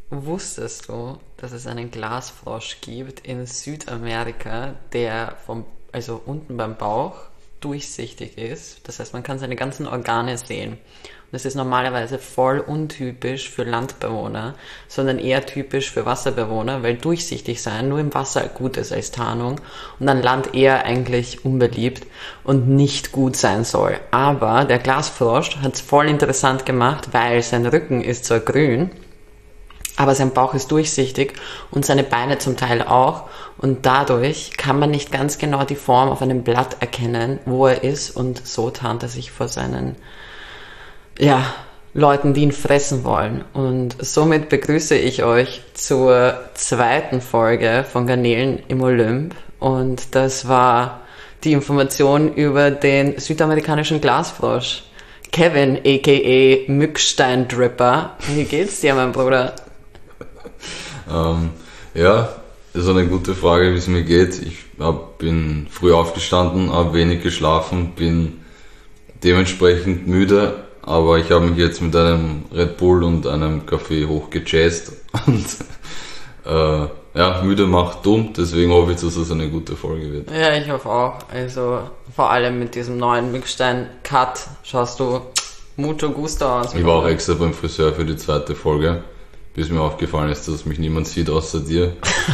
wusstest du, dass es einen Glasfrosch gibt in Südamerika, der also unten beim Bauch durchsichtig ist? Das heißt, man kann seine ganzen Organe sehen. Und das ist normalerweise voll untypisch für Landbewohner, sondern eher typisch für Wasserbewohner, weil durchsichtig sein nur im Wasser gut ist als Tarnung und an Land eher eigentlich unbeliebt und nicht gut sein soll. Aber der Glasfrosch hat es voll interessant gemacht, weil sein Rücken ist zwar grün, aber sein Bauch ist durchsichtig und seine Beine zum Teil auch. Und dadurch kann man nicht ganz genau die Form auf einem Blatt erkennen, wo er ist. Und so tarnt er sich vor seinen, Leuten, die ihn fressen wollen. Und somit begrüße ich euch zur zweiten Folge von Garnelen im Olymp. Und das war die Information über den südamerikanischen Glasfrosch. Kevin, a.k.a. Mückstein-Dripper. Wie geht's dir, mein Bruder? Ja, das ist eine gute Frage, wie es mir geht. Ich bin früh aufgestanden, habe wenig geschlafen, bin dementsprechend müde, aber ich habe mich jetzt mit einem Red Bull und einem Kaffee hochgejazzt und müde macht dumm, deswegen hoffe ich, dass es eine gute Folge wird. Ja, ich hoffe auch. Also vor allem mit diesem neuen Mückstein-Cut schaust du mucho gusto aus. Ich war auch extra beim Friseur für die zweite Folge, bis mir aufgefallen ist, dass mich niemand sieht außer dir.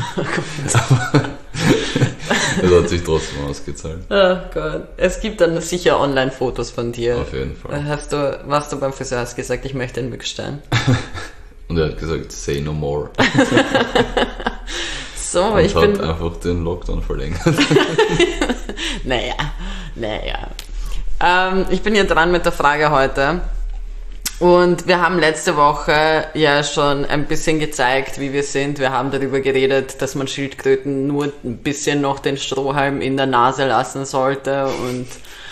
Das hat sich trotzdem ausgezahlt. Oh Gott. Es gibt dann sicher Online-Fotos von dir. Auf jeden Fall. Warst du beim Friseur, hast gesagt, ich möchte einen Mückstein. Und er hat gesagt, say no more. So, und ich bin einfach den Lockdown verlängert. Naja. Ich bin hier dran mit der Frage heute. Und wir haben letzte Woche ja schon ein bisschen gezeigt, wie wir sind. Wir haben darüber geredet, dass man Schildkröten nur ein bisschen noch den Strohhalm in der Nase lassen sollte. Und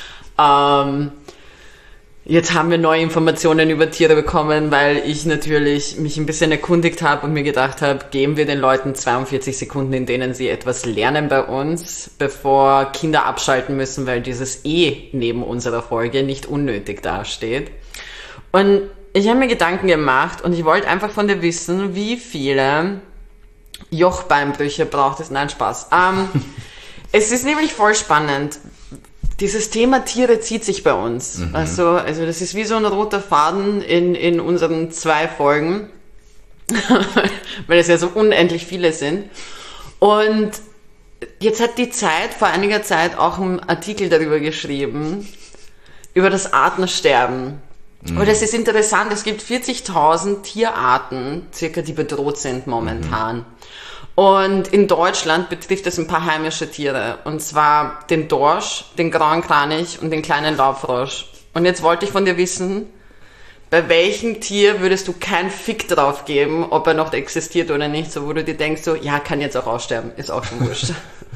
jetzt haben wir neue Informationen über Tiere bekommen, weil ich natürlich mich ein bisschen erkundigt habe und mir gedacht habe, geben wir den Leuten 42 Sekunden, in denen sie etwas lernen bei uns, bevor Kinder abschalten müssen, weil dieses neben unserer Folge nicht unnötig dasteht. Und ich habe mir Gedanken gemacht und ich wollte einfach von dir wissen, wie viele Jochbeinbrüche braucht es. Nein, Spaß. Es ist nämlich voll spannend. Dieses Thema Tiere zieht sich bei uns. Mhm. Also das ist wie so ein roter Faden in unseren 2 Folgen, weil es ja so unendlich viele sind. Und jetzt hat die Zeit vor einiger Zeit auch einen Artikel darüber geschrieben, über das Artensterben. Und es ist interessant, es gibt 40.000 Tierarten, circa, die bedroht sind momentan. Und in Deutschland betrifft es ein paar heimische Tiere. Und zwar den Dorsch, den grauen Kranich und den kleinen Laubfrosch. Und jetzt wollte ich von dir wissen, bei welchem Tier würdest du keinen Fick drauf geben, ob er noch existiert oder nicht, so wo du dir denkst, so, ja, kann jetzt auch aussterben, ist auch schon wurscht.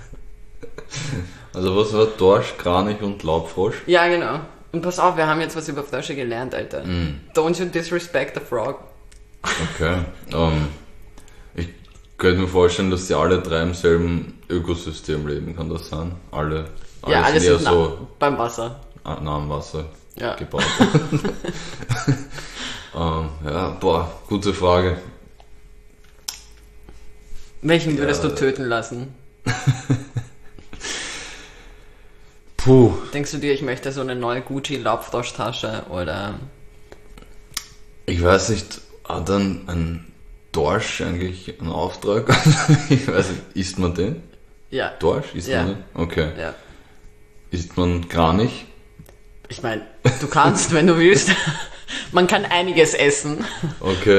Also was war Dorsch, Kranich und Laubfrosch? Ja, genau. Und pass auf, wir haben jetzt was über Frösche gelernt, Alter. Don't you disrespect the frog. Okay. Ich könnte mir vorstellen, dass die alle 3 im selben Ökosystem leben. Kann das sein? Alle sind so beim Wasser. Nah am Wasser gebaut. Gute Frage. Welchen würdest du töten lassen? Puh. Denkst du dir, ich möchte so eine neue Gucci-Laubfroschtasche oder? Ich weiß nicht, hat dann ein Dorsch eigentlich einen Auftrag? Ich weiß nicht, isst man den? Ja. Dorsch? Isst man den? Okay. Ja. Isst man Kranich? Ich meine, du kannst, wenn du willst. Man kann einiges essen. Okay,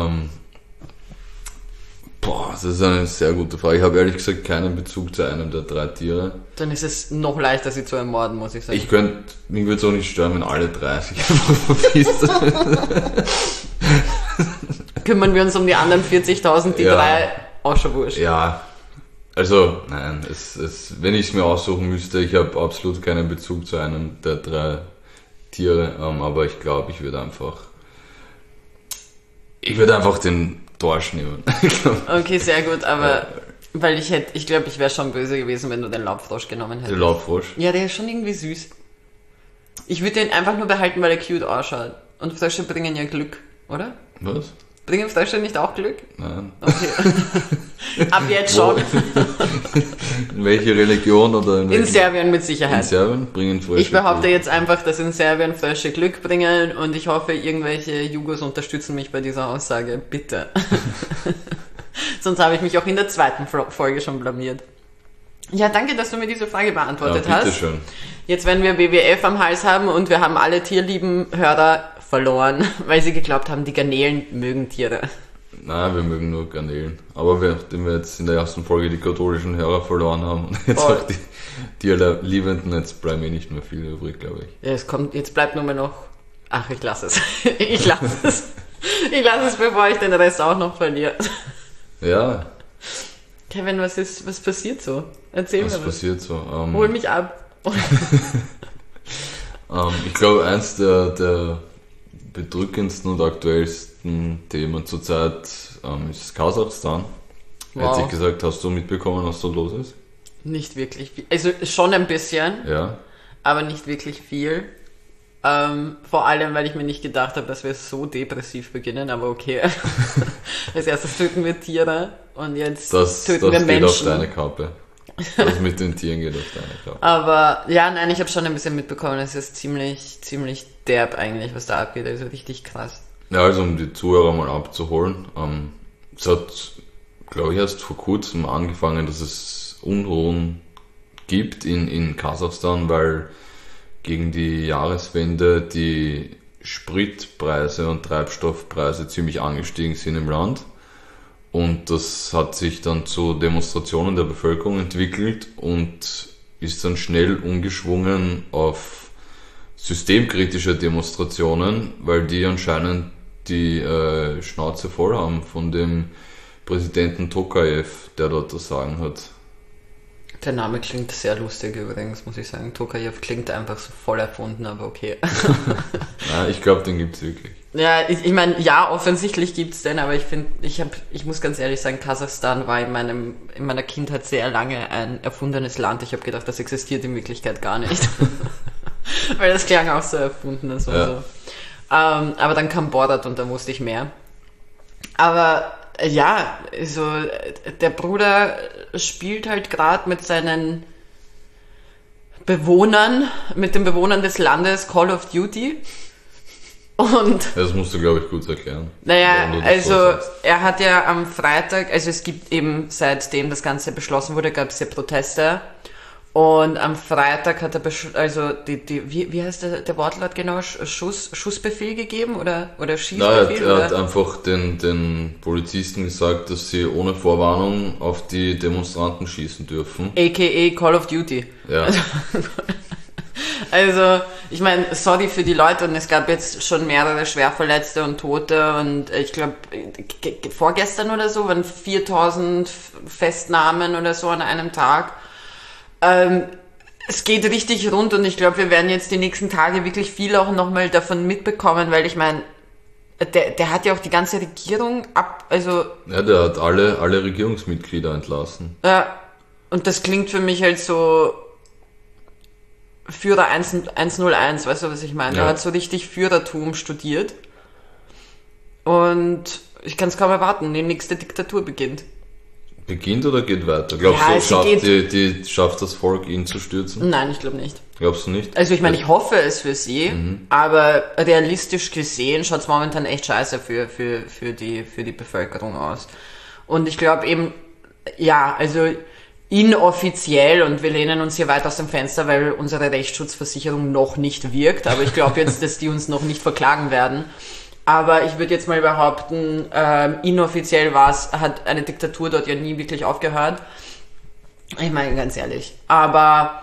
das ist eine sehr gute Frage. Ich habe ehrlich gesagt keinen Bezug zu einem der 3 Tiere. Dann ist es noch leichter, sie zu ermorden, muss ich sagen. Mich würde es auch nicht stören, wenn alle 3 sich einfach verpissen. Kümmern wir uns um die anderen 40.000, die 3 auch schon wurscht. Ja, also nein, wenn ich es mir aussuchen müsste, ich habe absolut keinen Bezug zu einem der 3 Tiere, aber ich glaube, ich würde einfach den Dorsch nehmen. Okay, sehr gut, aber weil ich glaube, ich wäre schon böse gewesen, wenn du den Laubfrosch genommen hättest. Den Laubfrosch? Ja, der ist schon irgendwie süß. Ich würde den einfach nur behalten, weil er cute ausschaut. Und Frösche bringen ja Glück, oder? Was? Bringen Frösche nicht auch Glück? Nein. Okay. Ab jetzt schon. In welche Religion oder In Serbien mit Sicherheit. In Serbien bringen Frösche Ich behaupte Glück. jetzt einfach, dass in Serbien Frösche Glück bringen und ich hoffe, irgendwelche Jugos unterstützen mich bei dieser Aussage. Bitte. Sonst habe ich mich auch in der zweiten Folge schon blamiert. Ja, danke, dass du mir diese Frage beantwortet hast. Bitteschön. Jetzt werden wir WWF am Hals haben und wir haben alle tierlieben Hörer verloren, weil sie geglaubt haben, die Garnelen mögen Tiere. Nein, wir mögen nur Garnelen. Aber nachdem wir jetzt in der ersten Folge die katholischen Hörer verloren haben und jetzt auch die Tierliebenden, jetzt bleiben eh nicht mehr viele übrig, glaube ich. Ja, jetzt bleibt nur mehr noch... Ach, ich lasse es. Ich lasse es, bevor ich den Rest auch noch verliere. Ja. Kevin, was passiert so? Erzähl mir was. Was passiert so? Hol mich ab. Ich glaube, eins der bedrückendsten und aktuellsten Themen zurzeit ist Kasachstan. Wow. Hätte ich gesagt, hast du mitbekommen, was da los ist? Nicht wirklich viel. Also schon ein bisschen, Ja. aber nicht wirklich viel. Vor allem, weil ich mir nicht gedacht habe, dass wir so depressiv beginnen, aber okay. Als erstes töten wir Tiere und jetzt töten wir geht Menschen. auf deine Kappe. Das mit den Tieren geht auf deine Kappe. Aber ja, nein, ich habe schon ein bisschen mitbekommen, es ist ziemlich derb eigentlich, was da abgeht, also richtig krass. Ja, also um die Zuhörer mal abzuholen, es hat, glaube ich, erst vor kurzem angefangen, dass es Unruhen gibt in Kasachstan, weil gegen die Jahreswende die Spritpreise und Treibstoffpreise ziemlich angestiegen sind im Land. Und das hat sich dann zu Demonstrationen der Bevölkerung entwickelt und ist dann schnell umgeschwungen auf systemkritische Demonstrationen, weil die anscheinend die Schnauze voll haben von dem Präsidenten Tokayev, der dort das Sagen hat. Der Name klingt sehr lustig übrigens, muss ich sagen. Tokayev klingt einfach so voll erfunden, aber okay. Nein, ich glaube, den gibt's wirklich. Ja, ich meine, ja, offensichtlich gibt's den, aber ich finde, ich muss ganz ehrlich sagen, Kasachstan war in meiner Kindheit sehr lange ein erfundenes Land. Ich habe gedacht, das existiert in Wirklichkeit gar nicht. Weil das klang auch so erfunden. Das war so. Aber dann kam Borat und da wusste ich mehr. Aber ja, also der Bruder spielt halt gerade mit seinen Bewohnern, mit den Bewohnern des Landes Call of Duty. Und Das musst du, glaube ich, gut erklären. naja, warum du das also vorsetzt. er hat ja am Freitag, also es gibt eben, seitdem das Ganze beschlossen wurde, gab es ja Proteste. Und am Freitag hat er, wie heißt der Wortlaut genau? Schussbefehl gegeben oder Schießbefehl? Er hat einfach den Polizisten gesagt, dass sie ohne Vorwarnung auf die Demonstranten schießen dürfen. AKA Call of Duty. Ja, Also, ich meine, sorry für die Leute und es gab jetzt schon mehrere Schwerverletzte und Tote und ich glaube, vorgestern oder so waren 4000 Festnahmen oder so an einem Tag. Es geht richtig rund und ich glaube, wir werden jetzt die nächsten Tage wirklich viel auch nochmal davon mitbekommen, weil ich meine, der hat ja auch die ganze Regierung ja, der hat alle Regierungsmitglieder entlassen. Ja, und das klingt für mich halt so Führer 101, weißt du, was ich meine? Ja. Er hat so richtig Führertum studiert und ich kann es kaum erwarten, die nächste Diktatur beginnt. Beginnt oder geht weiter? Glaubst Ja, du, schafft das Volk, ihn zu stürzen? Nein, ich glaube nicht. Glaubst du nicht? Also ich meine, ich hoffe es für sie, aber realistisch gesehen schaut es momentan echt scheiße für die Bevölkerung aus. Und ich glaube eben, ja, also inoffiziell, und wir lehnen uns hier weit aus dem Fenster, weil unsere Rechtsschutzversicherung noch nicht wirkt, aber ich glaube jetzt, dass die uns noch nicht verklagen werden. Aber ich würde jetzt mal behaupten, inoffiziell hat eine Diktatur dort ja nie wirklich aufgehört. Ich meine, ganz ehrlich. Aber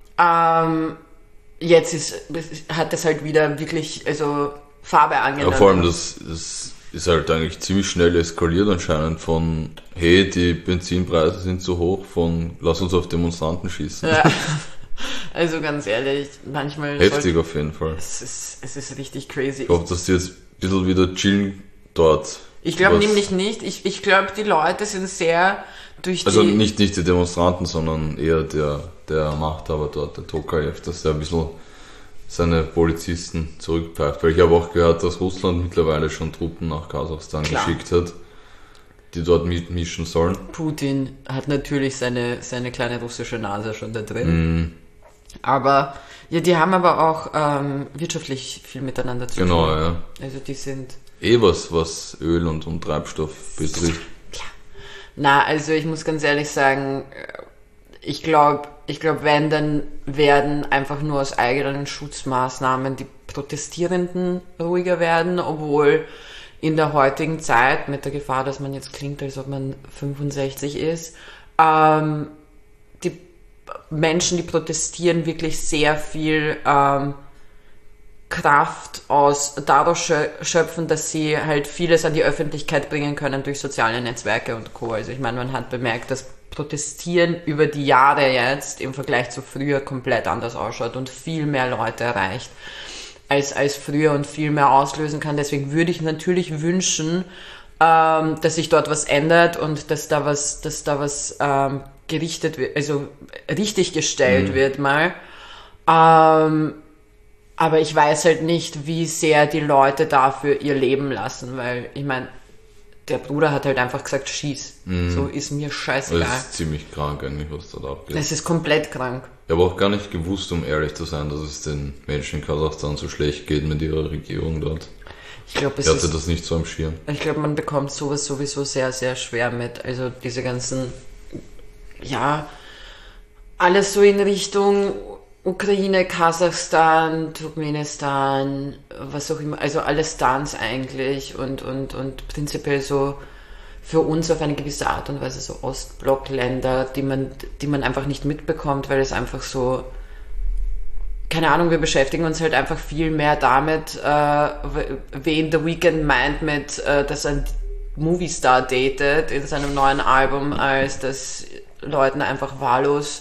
jetzt hat es halt wieder wirklich Farbe angenommen. Ja, vor allem das ist halt eigentlich ziemlich schnell eskaliert anscheinend von hey, die Benzinpreise sind zu hoch, von lass uns auf Demonstranten schießen. Ja. Also ganz ehrlich, manchmal... Heftig auf jeden Fall. Es ist richtig crazy. Ich hoffe, dass die jetzt ein bisschen wieder chillen dort. Ich glaube nämlich nicht. Ich glaube, die Leute sind sehr durch die... Also nicht die Demonstranten, sondern eher der Machthaber dort, der Tokayev, dass der ein bisschen seine Polizisten zurückpfeift. Weil ich habe auch gehört, dass Russland mittlerweile schon Truppen nach Kasachstan geschickt hat, die dort mitmischen sollen. Putin hat natürlich seine kleine russische Nase schon da drin. Aber ja, die haben aber auch wirtschaftlich viel miteinander zu tun. Genau, ja. Also die sind... Was Öl und Treibstoff betrifft. Ja. Na, also ich muss ganz ehrlich sagen, ich glaube, wenn, dann werden einfach nur aus eigenen Schutzmaßnahmen die Protestierenden ruhiger werden, obwohl in der heutigen Zeit, mit der Gefahr, dass man jetzt klingt, als ob man 65 ist, die Menschen, die protestieren, wirklich sehr viel Kraft daraus schöpfen, dass sie halt vieles an die Öffentlichkeit bringen können durch soziale Netzwerke und Co. Also ich meine, man hat bemerkt, dass Protestieren über die Jahre jetzt im Vergleich zu früher komplett anders ausschaut und viel mehr Leute erreicht als früher und viel mehr auslösen kann. Deswegen würde ich natürlich wünschen, dass sich dort was ändert und dass da was gerichtet wird, also richtig gestellt wird mal. Aber ich weiß halt nicht, wie sehr die Leute dafür ihr Leben lassen, weil ich meine, der Bruder hat halt einfach gesagt, schieß. So ist mir scheißegal. Das ist ziemlich krank eigentlich, was da abgeht. Das ist komplett krank. Ich habe auch gar nicht gewusst, um ehrlich zu sein, dass es den Menschen in Kasachstan so schlecht geht mit ihrer Regierung dort. Ich hatte das nicht so am Schirm. Ich glaube, man bekommt sowas sowieso sehr, sehr schwer mit. Also diese ganzen, ja, alles so in Richtung Ukraine, Kasachstan, Turkmenistan, was auch immer, also alle Stans eigentlich und prinzipiell so für uns auf eine gewisse Art und Weise so Ostblockländer, die man einfach nicht mitbekommt, weil es einfach so, keine Ahnung, wir beschäftigen uns halt einfach viel mehr damit, wen The Weeknd meint mit, dass ein Moviestar datet in seinem neuen Album, als dass Leuten einfach wahllos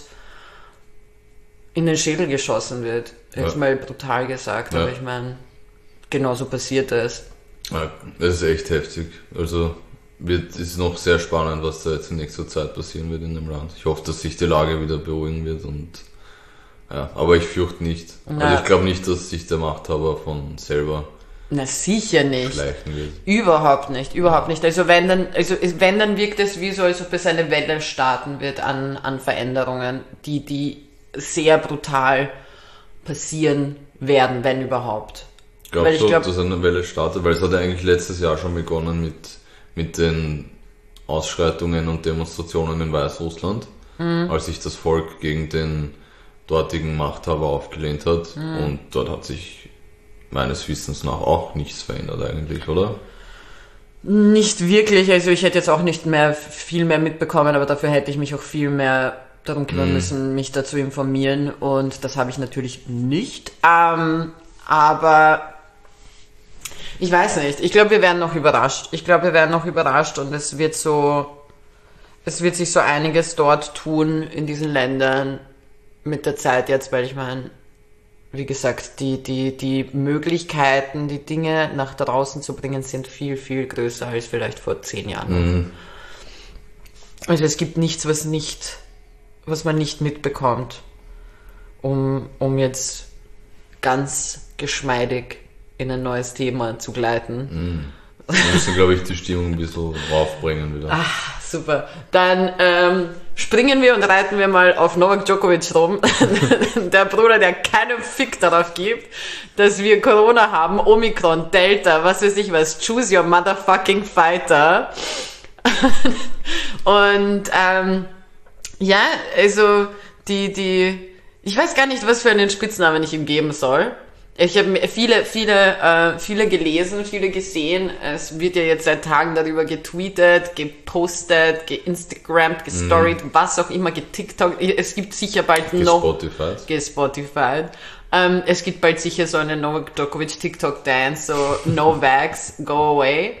in den Schädel geschossen wird. Jetzt mal brutal gesagt, aber ich meine, genauso passiert es. Ja, das ist echt heftig. Also ist noch sehr spannend, was da jetzt in nächster Zeit passieren wird in dem Land. Ich hoffe, dass sich die Lage wieder beruhigen wird und ja, aber ich fürchte nicht. Also ich glaube nicht, dass sich der Machthaber von selber sicher nicht. Schleichen wird. Überhaupt nicht. Also wenn dann wirkt es wie so, als ob es eine Welle starten wird an Veränderungen, die sehr brutal passieren werden, wenn überhaupt. Glaubst du, dass eine Welle startet? Weil es hat ja eigentlich letztes Jahr schon begonnen mit den Ausschreitungen und Demonstrationen in Weißrussland, als sich das Volk gegen den dortigen Machthaber aufgelehnt hat. Und dort hat sich meines Wissens nach auch nichts verändert eigentlich, oder? Nicht wirklich. Also ich hätte jetzt auch nicht mehr viel mehr mitbekommen, aber dafür hätte ich mich auch viel mehr darum kümmern müssen, mich dazu informieren, und das habe ich natürlich nicht. Aber ich weiß nicht. Ich glaube, wir werden noch überrascht. Und es wird sich so einiges dort tun in diesen Ländern mit der Zeit jetzt, weil ich meine, wie gesagt, die Möglichkeiten, die Dinge nach draußen zu bringen, sind viel, viel größer als vielleicht vor 10 Jahren. Also es gibt nichts, was man nicht mitbekommt, um jetzt ganz geschmeidig in ein neues Thema zu gleiten. Wir müssen, glaube ich, die Stimmung ein bisschen raufbringen wieder. Ach, super. Dann springen wir und reiten wir mal auf Novak Djokovic rum. Der Bruder, der keinen Fick darauf gibt, dass wir Corona haben, Omikron, Delta, was weiß ich was, choose your motherfucking fighter. Und ja, also ich weiß gar nicht, was für einen Spitznamen ich ihm geben soll. Ich habe viele gelesen, viele gesehen. Es wird ja jetzt seit Tagen darüber getweetet, gepostet, geinstagrammt, gestoried, was auch immer, getiktokt. Es gibt sicher bald noch... Gespotified. Es gibt bald sicher so eine Novak Djokovic TikTok-Dance, so no vax, go away.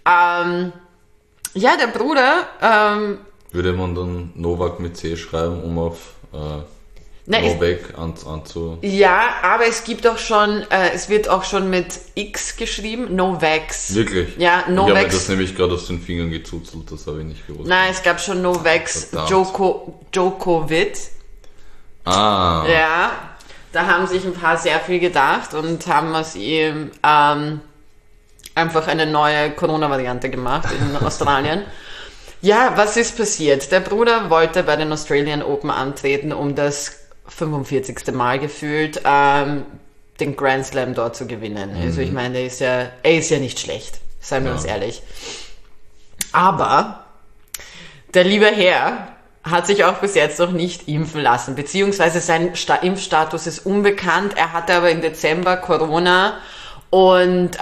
Ja, der Bruder... Würde man dann Novak mit C schreiben, um auf Novak anzu... Ja, aber es gibt auch schon, es wird auch schon mit X geschrieben, Novax. Wirklich? Ja, Novax. Ich habe mir das nämlich gerade aus den Fingern gezuzelt, das habe ich nicht gewusst. Nein, es gab schon Novax Djokovic. Ah. Ja, Da haben sich ein paar sehr viel gedacht und haben aus ihm einfach eine neue Corona-Variante gemacht in Australien. Ja, was ist passiert? Der Bruder wollte bei den Australian Open antreten, um das 45. Mal gefühlt den Grand Slam dort zu gewinnen. Also ich meine, er ist ja nicht schlecht, seien wir uns ehrlich. Aber der liebe Herr hat sich auch bis jetzt noch nicht impfen lassen, beziehungsweise sein Impfstatus ist unbekannt. Er hatte aber im Dezember Corona und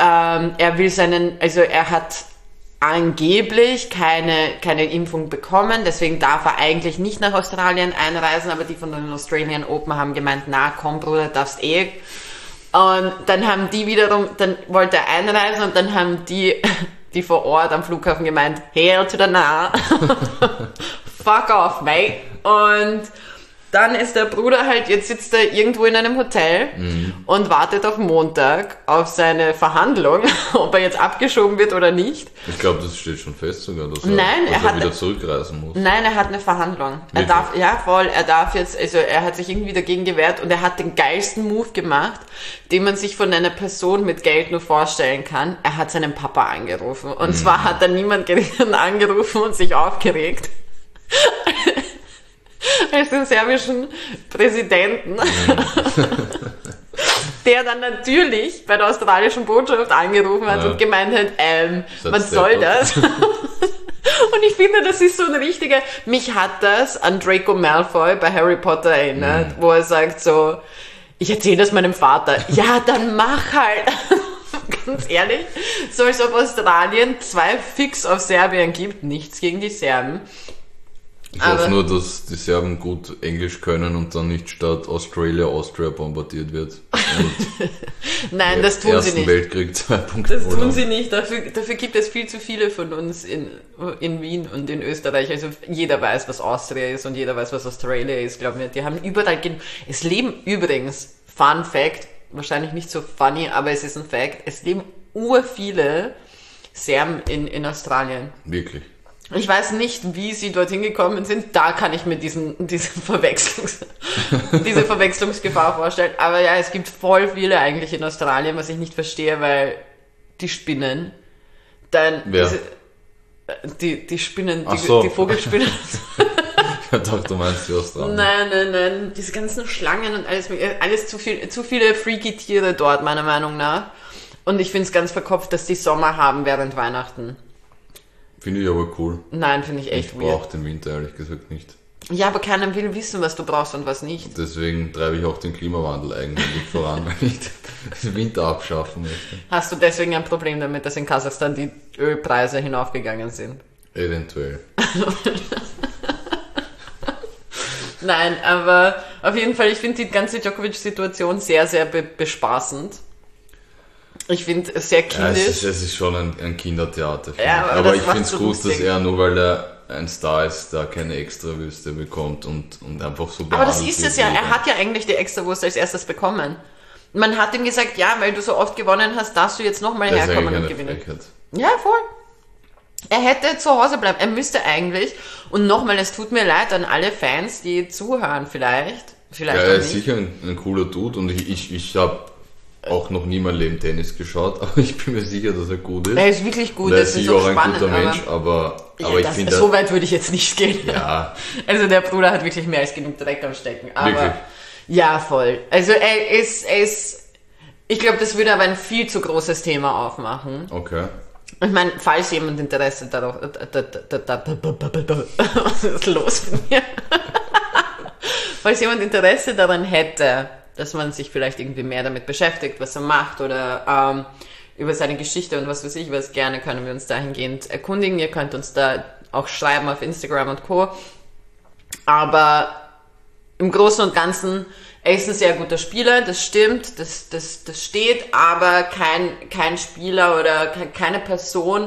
er hat angeblich keine Impfung bekommen, deswegen darf er eigentlich nicht nach Australien einreisen, aber die von den Australian Open haben gemeint, na komm Bruder, darfst eh. Und dann haben die wiederum, dann wollte er einreisen und dann haben die vor Ort am Flughafen gemeint, hell to the nah, fuck off, mate. Und dann ist der Bruder jetzt sitzt er irgendwo in einem Hotel und wartet auf Montag auf seine Verhandlung, ob er jetzt abgeschoben wird oder nicht. Ich glaube, das steht schon fest sogar, dass er wieder zurückreisen muss. Nein, er hat eine Verhandlung. Er darf jetzt, also er hat sich irgendwie dagegen gewehrt und er hat den geilsten Move gemacht, den man sich von einer Person mit Geld nur vorstellen kann. Er hat seinen Papa angerufen. Und zwar hat er niemanden angerufen und sich aufgeregt. Als den serbischen Präsidenten, der dann natürlich bei der australischen Botschaft angerufen hat und gemeint hat, was soll das? Und ich finde, das ist so ein richtiger, mich hat das an Draco Malfoy bei Harry Potter erinnert, wo er sagt so, ich erzähle das meinem Vater. Ja, dann mach halt. Ganz ehrlich, so als ob Australien 2 Fix auf Serbien gibt, nichts gegen die Serben. Ich hoffe nur, dass die Serben gut Englisch können und dann nicht statt Austria bombardiert wird. Nein, das tun sie nicht. Ersten Weltkrieg 2.0. Das tun sie nicht. Dafür gibt es viel zu viele von uns in Wien und in Österreich. Also jeder weiß, was Austria ist und jeder weiß, was Australia ist. Glaub mir, die haben überall es leben übrigens, Fun Fact, wahrscheinlich nicht so funny, aber es ist ein Fact, es leben viele Serben in Australien. Wirklich? Ich weiß nicht, wie sie dorthin gekommen sind. Da kann ich mir diese Verwechslungsgefahr vorstellen. Aber ja, es gibt voll viele eigentlich in Australien, was ich nicht verstehe, weil die spinnen. Dann die Spinnen, die Vogelspinnen. Ich dachte, du meinst die Australier. Nein. Diese ganzen Schlangen und alles zu viele freaky Tiere dort, meiner Meinung nach. Und ich finde es ganz verkopft, dass die Sommer haben während Weihnachten. Finde ich aber cool. Nein, finde ich echt weird. Ich brauche den Winter ehrlich gesagt nicht. Ja, aber keiner will wissen, was du brauchst und was nicht. Deswegen treibe ich auch den Klimawandel eigentlich voran, weil ich den Winter abschaffen möchte. Hast du deswegen ein Problem damit, dass in Kasachstan die Ölpreise hinaufgegangen sind? Eventuell. Nein, aber auf jeden Fall, ich finde die ganze Djokovic-Situation sehr, sehr bespaßend. Ich finde es sehr kindisch. Ja, es ist schon ein Kindertheater. Ja, aber ich finde es gut, dass er, nur weil er ein Star ist, da keine Extrawürste bekommt und einfach so behandelt. Aber das ist es ja. Er hat ja eigentlich die Extrawurst als erstes bekommen. Man hat ihm gesagt, ja, weil du so oft gewonnen hast, darfst du jetzt nochmal herkommen und gewinnen. Frechheit. Ja, voll. Er hätte zu Hause bleiben. Er müsste eigentlich, und nochmal, es tut mir leid an alle Fans, die zuhören vielleicht ja, er ist sicher ein cooler Dude und ich habe auch noch nie mein Leben Tennis geschaut, aber ich bin mir sicher, dass er gut ist. Er ist wirklich gut, er ist sicher auch ein guter Mensch, aber ich finde... So weit würde ich jetzt nicht gehen. Ja. Also der Bruder hat wirklich mehr als genug Dreck am Stecken. Aber wirklich? Ja, voll. Also er ist... Ich glaube, das würde aber ein viel zu großes Thema aufmachen. Okay. Ich meine, falls jemand Interesse darauf... Was ist los mit mir? Falls jemand Interesse daran hätte, dass man sich vielleicht irgendwie mehr damit beschäftigt, was er macht oder über seine Geschichte und was weiß ich was, gerne können wir uns dahingehend erkundigen. Ihr könnt uns da auch schreiben auf Instagram und Co. Aber im Großen und Ganzen, er ist ein sehr guter Spieler, das stimmt, das steht, aber kein Spieler oder keine Person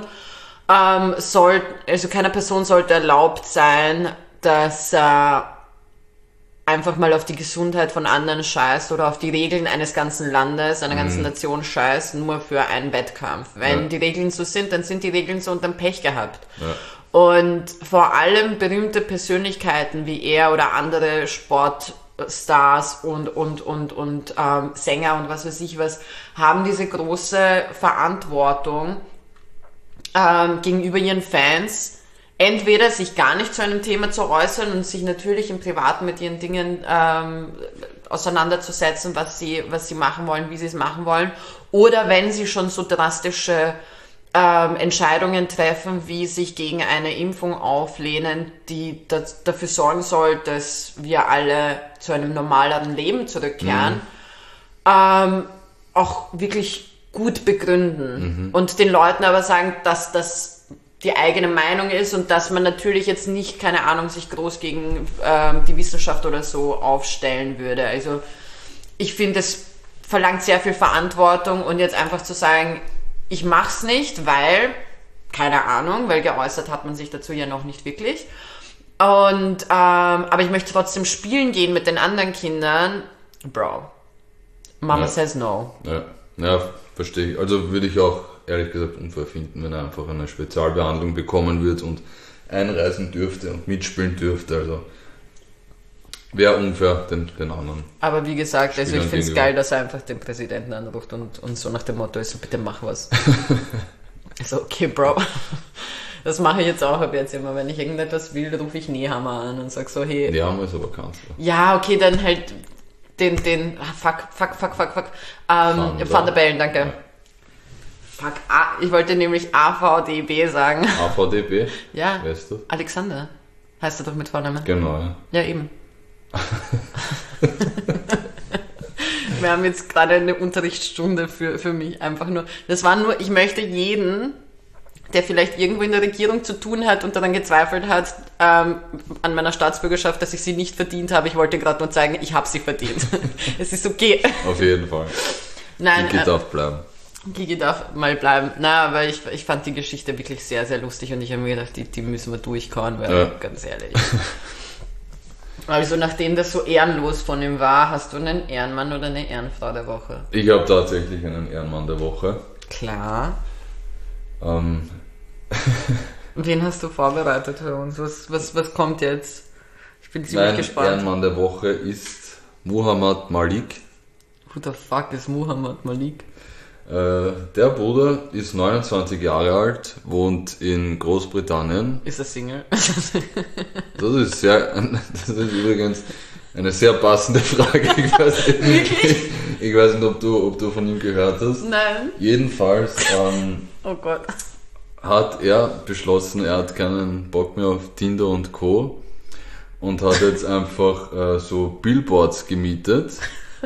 keiner Person sollte erlaubt sein, dass einfach mal auf die Gesundheit von anderen scheißt oder auf die Regeln eines ganzen Landes, einer ganzen Nation scheißt, nur für einen Wettkampf. Wenn die Regeln so sind, dann sind die Regeln so und dann Pech gehabt. Ja. Und vor allem berühmte Persönlichkeiten wie er oder andere Stars und Sänger und was weiß ich was, haben diese große Verantwortung gegenüber ihren Fans, entweder sich gar nicht zu einem Thema zu äußern und sich natürlich im Privaten mit ihren Dingen auseinanderzusetzen, was sie machen wollen, wie sie es machen wollen, oder wenn sie schon so drastische Entscheidungen treffen, wie sich gegen eine Impfung auflehnen, die dafür sorgen soll, dass wir alle zu einem normaleren Leben zurückkehren, auch wirklich gut begründen und den Leuten aber sagen, dass das die eigene Meinung ist und dass man natürlich jetzt nicht, keine Ahnung, sich groß gegen die Wissenschaft oder so aufstellen würde. Also ich finde, es verlangt sehr viel Verantwortung und jetzt einfach zu sagen, ich mach's nicht, weil, keine Ahnung, weil geäußert hat man sich dazu ja noch nicht wirklich. Und aber ich möchte trotzdem spielen gehen mit den anderen Kindern. Bro, Mama says no. Ja, verstehe ich. Also würde ich auch ehrlich gesagt unfair finden, wenn er einfach eine Spezialbehandlung bekommen wird und einreisen dürfte und mitspielen dürfte. Also wäre unfair den anderen. Aber wie gesagt, also ich finde es geil, dass er einfach den Präsidenten anruft und so nach dem Motto ist, so bitte mach was. Also okay, Bro. Das mache ich jetzt auch ab jetzt immer. Wenn ich irgendetwas will, rufe ich Nehammer an und sag so, hey. Nehammer ist aber Kanzler. Ja, okay, dann halt den fuck. Van der Bellen, danke. Ja. Fuck, ich wollte nämlich AVDB sagen. AVDB? Ja. Weißt du? Alexander. Heißt er doch mit Vornamen. Genau, ja. Ja, eben. Wir haben jetzt gerade eine Unterrichtsstunde für mich, einfach nur. Das war nur, ich möchte jeden, der vielleicht irgendwo in der Regierung zu tun hat und daran gezweifelt hat, an meiner Staatsbürgerschaft, dass ich sie nicht verdient habe. Ich wollte gerade nur zeigen, ich habe sie verdient. Es ist okay. Auf jeden Fall. Nein, Gigi darf bleiben. Gigi darf mal bleiben. Na, aber ich fand die Geschichte wirklich sehr, sehr lustig und ich habe mir gedacht, die müssen wir durchkauen, weil ganz ehrlich. Also nachdem das so ehrenlos von ihm war, hast du einen Ehrenmann oder eine Ehrenfrau der Woche? Ich habe tatsächlich einen Ehrenmann der Woche. Klar. Wen hast du vorbereitet für uns? Was kommt jetzt? Ich bin ziemlich gespannt. Mein Ehrenmann der Woche ist Muhammad Malik. Who the fuck ist Muhammad Malik? Der Bruder ist 29 Jahre alt, wohnt in Großbritannien. Ist er Single? Das ist übrigens eine sehr passende Frage. Ich weiß nicht, ob du von ihm gehört hast. Nein. Jedenfalls oh Gott. Hat er beschlossen, er hat keinen Bock mehr auf Tinder und Co. und hat jetzt einfach so Billboards gemietet.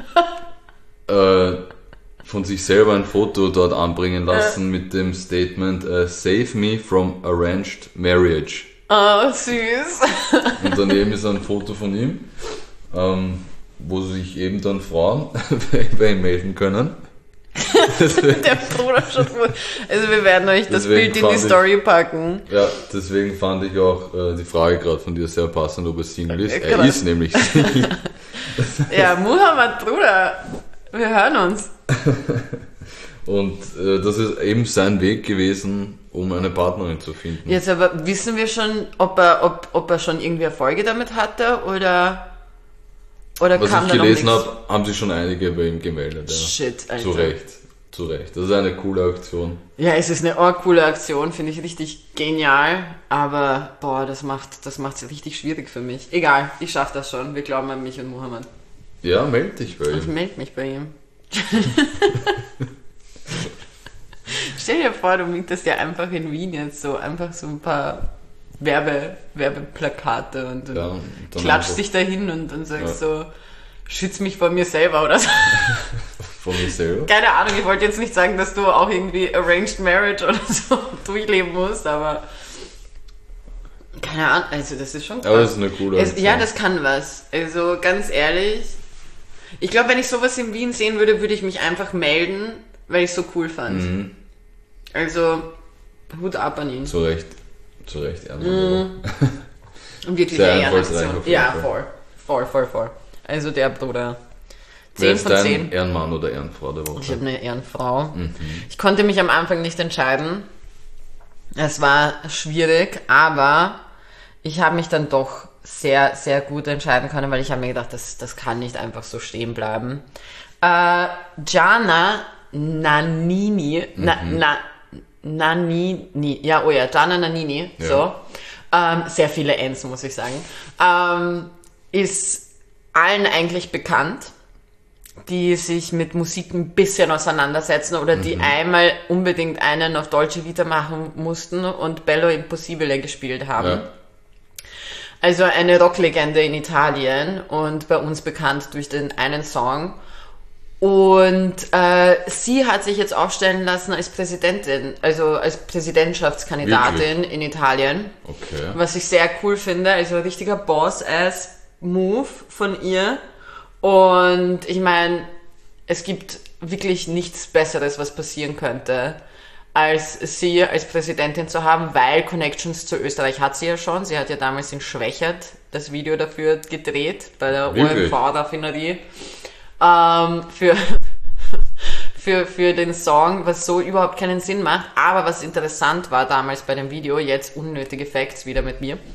Von sich selber ein Foto dort anbringen lassen mit dem Statement Save me from arranged marriage. Oh, süß. Und daneben ist ein Foto von ihm, wo sich eben dann Frauen bei ihm melden können. Der Bruder schon gut. Also wir werden euch das Bild in die Story packen. Ja, deswegen fand ich auch die Frage gerade von dir sehr passend, ob er Single ist. Er ist nämlich Single. Ja, Muhammad, Bruder, wir hören uns. Und das ist eben sein Weg gewesen, um eine Partnerin zu finden. Jetzt aber wissen wir schon, ob er schon irgendwie Erfolge damit hatte oder was kam ich da gelesen noch habe, haben sich schon einige bei ihm gemeldet. Ja. Shit, Alter. Zu Recht. Das ist eine coole Aktion. Ja, es ist eine coole Aktion, finde ich richtig genial, aber boah, das macht's richtig schwierig für mich. Egal, ich schaff das schon. Wir glauben an mich und Muhammad. Ja, meld dich bei ihm. Ich melde mich bei ihm. Stell dir vor, du mietest ja einfach in Wien jetzt so einfach so ein paar Werbeplakate und klatschst dich dahin und dann sagst so, schütz mich vor mir selber oder so. Vor mir selber? Keine Ahnung, ich wollte jetzt nicht sagen, dass du auch irgendwie Arranged Marriage oder so durchleben musst, aber keine Ahnung, also das ist schon krass. Aber das ist eine coole Aktion. Ja, das kann was. Also ganz ehrlich, ich glaube, wenn ich sowas in Wien sehen würde, würde ich mich einfach melden, weil ich es so cool fand. Mhm. Also, Hut ab an ihn. Zu Recht, Und wirklich eine Ehrenaktion. Ja, voll. Also der Bruder. 10 von 10. Dein Ehrenmann oder Ehrenfrau der Woche? Ich habe eine Ehrenfrau. Mhm. Ich konnte mich am Anfang nicht entscheiden. Es war schwierig, aber ich habe mich dann doch sehr, sehr gut entscheiden können, weil ich habe mir gedacht, das kann nicht einfach so stehen bleiben. Gianna Nannini, Nannini, Gianna Nannini, Ja. so, sehr viele Ns, muss ich sagen, ist allen eigentlich bekannt, die sich mit Musik ein bisschen auseinandersetzen oder die einmal unbedingt einen auf Dolce Vita machen mussten und Bello Impossibile gespielt haben. Ja. Also eine Rocklegende in Italien und bei uns bekannt durch den einen Song. Und sie hat sich jetzt aufstellen lassen als Präsidentin, also als Präsidentschaftskandidatin in Italien. Okay. Was ich sehr cool finde, also ein richtiger Boss-Ass-Move von ihr. Und ich meine, es gibt wirklich nichts Besseres, was passieren könnte, als sie als Präsidentin zu haben, weil Connections zu Österreich hat sie ja schon. Sie hat ja damals in Schwächert das Video dafür gedreht, bei der Wirklich? OMV-Raffinerie. Für den Song, was so überhaupt keinen Sinn macht. Aber was interessant war damals bei dem Video, jetzt unnötige Facts wieder mit mir,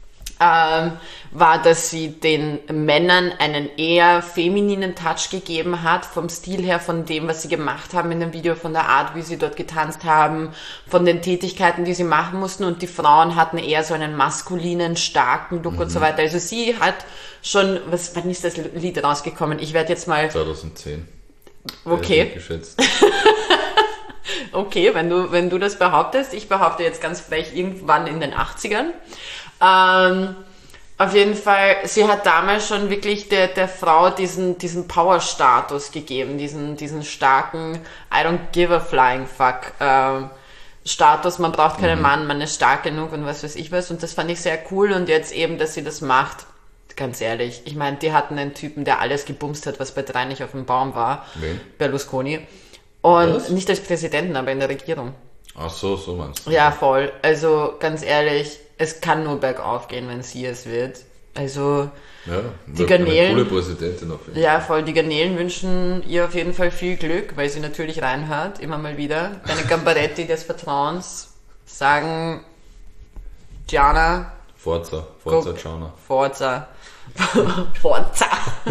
war, dass sie den Männern einen eher femininen Touch gegeben hat, vom Stil her, von dem, was sie gemacht haben in dem Video, von der Art, wie sie dort getanzt haben, von den Tätigkeiten, die sie machen mussten, und die Frauen hatten eher so einen maskulinen, starken Look und so weiter. Also sie hat schon, wann ist das Lied rausgekommen? Ich werde jetzt mal... 2010. Okay. Geschätzt. Okay, wenn du das behauptest. Ich behaupte jetzt ganz frech irgendwann in den 80ern. Auf jeden Fall, sie hat damals schon wirklich der Frau diesen Power-Status gegeben, diesen starken I don't give a flying fuck Status, man braucht keinen Mann, man ist stark genug und was weiß ich was, und das fand ich sehr cool. Und jetzt eben, dass sie das macht, ganz ehrlich, ich meine, die hatten einen Typen, der alles gebumst hat, was bei 3 nicht auf dem Baum war, Wen? Berlusconi, und Was? nicht als Präsidenten, aber in der Regierung. Ach so meinst du. Ja, voll. Also ganz ehrlich, es kann nur bergauf gehen, wenn sie es wird. Also Ja, die eine Garnelen, coole Präsidentin auf jeden Fall. ja voll, die Garnelen wünschen ihr auf jeden Fall viel Glück, weil sie natürlich reinhört, immer mal wieder. Deine Gambaretti des Vertrauens sagen, Gianna, Forza Go- Gianna. Forza. Forza.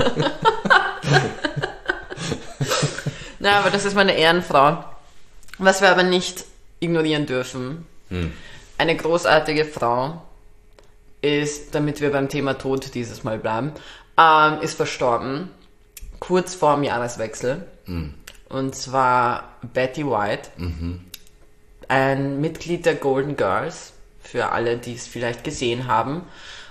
Na, aber das ist meine Ehrenfrau. Was wir aber nicht ignorieren dürfen, eine großartige Frau ist, damit wir beim Thema Tod dieses Mal bleiben, ist verstorben, kurz vor dem Jahreswechsel. Und zwar Betty White, ein Mitglied der Golden Girls, für alle, die es vielleicht gesehen haben.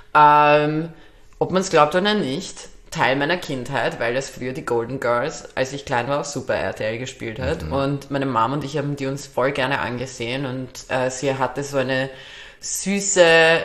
Ob man es glaubt oder nicht, Teil meiner Kindheit, weil das früher die Golden Girls, als ich klein war, auf Super RTL gespielt hat. Und meine Mom und ich haben die uns voll gerne angesehen, und sie hatte so eine süße,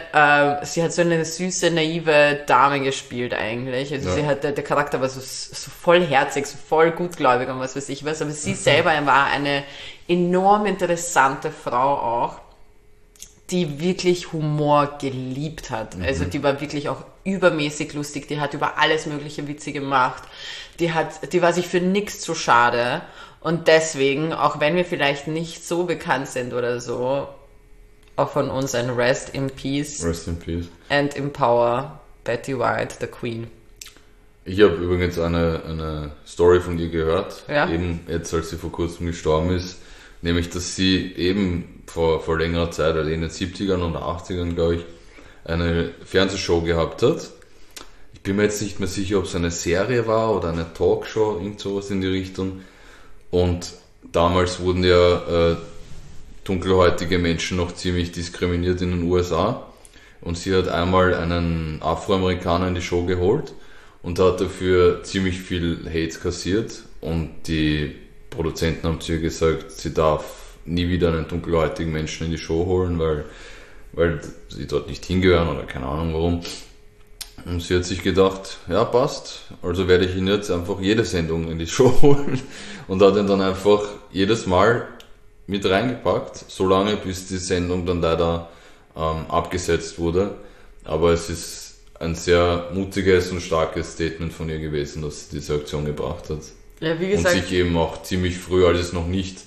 naive Dame gespielt eigentlich. Also sie hat, der Charakter war so vollherzig, so voll gutgläubig und was weiß ich was, aber sie selber war eine enorm interessante Frau auch, die wirklich Humor geliebt hat. Also die war wirklich auch übermäßig lustig, die hat über alles mögliche Witze gemacht, die war sich für nichts zu schade, und deswegen, auch wenn wir vielleicht nicht so bekannt sind oder so, auch von uns ein Rest in Peace Rest in Peace. and in Power, Betty White, the Queen. Ich habe übrigens eine Story von ihr gehört, Ja. eben jetzt, als sie vor kurzem gestorben ist, nämlich, dass sie eben vor längerer Zeit, also in den 70ern und 80ern, glaube ich, eine Fernsehshow gehabt hat. Ich bin mir jetzt nicht mehr sicher, ob es eine Serie war oder eine Talkshow, irgend sowas in die Richtung. Und damals wurden ja dunkelhäutige Menschen noch ziemlich diskriminiert in den USA. Und sie hat einmal einen Afroamerikaner in die Show geholt und hat dafür ziemlich viel Hate kassiert. Und die Produzenten haben zu ihr gesagt, sie darf nie wieder einen dunkelhäutigen Menschen in die Show holen, weil sie dort nicht hingehören oder keine Ahnung warum. Und sie hat sich gedacht, ja passt, also werde ich ihn jetzt einfach jede Sendung in die Show holen, und hat ihn dann einfach jedes Mal mit reingepackt, solange bis die Sendung dann leider abgesetzt wurde. Aber es ist ein sehr mutiges und starkes Statement von ihr gewesen, dass sie diese Aktion gebracht hat. Ja, wie Und gesagt, sich eben auch ziemlich früh, als es noch nicht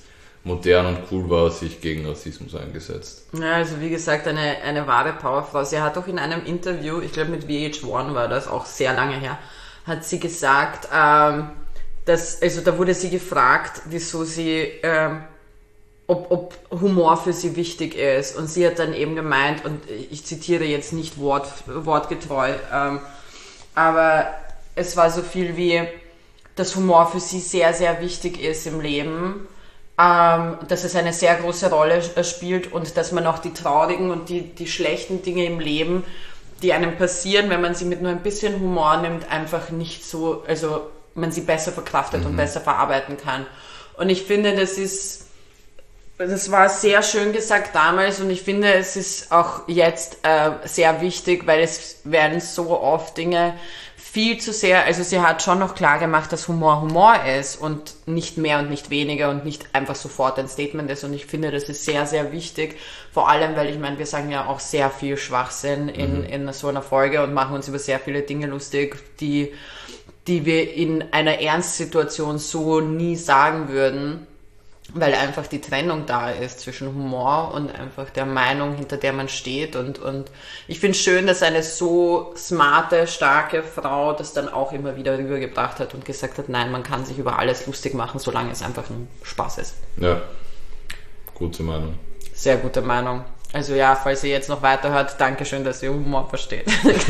modern und cool war, sich gegen Rassismus eingesetzt. Ja, also wie gesagt, eine wahre Powerfrau. Sie hat auch in einem Interview, ich glaube mit VH1 war das, auch sehr lange her, hat sie gesagt, also da wurde sie gefragt, wieso sie, ob Humor für sie wichtig ist. Und sie hat dann eben gemeint, und ich zitiere jetzt nicht wortgetreu, aber es war so viel wie, dass Humor für sie sehr, sehr wichtig ist im Leben, dass es eine sehr große Rolle spielt und dass man auch die traurigen und die schlechten Dinge im Leben, die einem passieren, wenn man sie mit nur ein bisschen Humor nimmt, einfach nicht so, also man sie besser verkraftet und besser verarbeiten kann. Und ich finde, das war sehr schön gesagt damals und ich finde, es ist auch jetzt sehr wichtig, weil es werden so oft Dinge viel zu sehr, also sie hat schon noch klar gemacht, dass Humor ist und nicht mehr und nicht weniger und nicht einfach sofort ein Statement ist und ich finde, das ist sehr, sehr wichtig, vor allem, weil ich meine, wir sagen ja auch sehr viel Schwachsinn in so einer Folge und machen uns über sehr viele Dinge lustig, die wir in einer Ernstsituation so nie sagen würden, weil einfach die Trennung da ist zwischen Humor und einfach der Meinung, hinter der man steht und ich finde es schön, dass eine so smarte, starke Frau das dann auch immer wieder rübergebracht hat und gesagt hat, nein, man kann sich über alles lustig machen, solange es einfach ein Spaß ist. Ja, gute Meinung. Sehr gute Meinung. Also ja, falls ihr jetzt noch weiterhört, Dankeschön, dass ihr Humor versteht.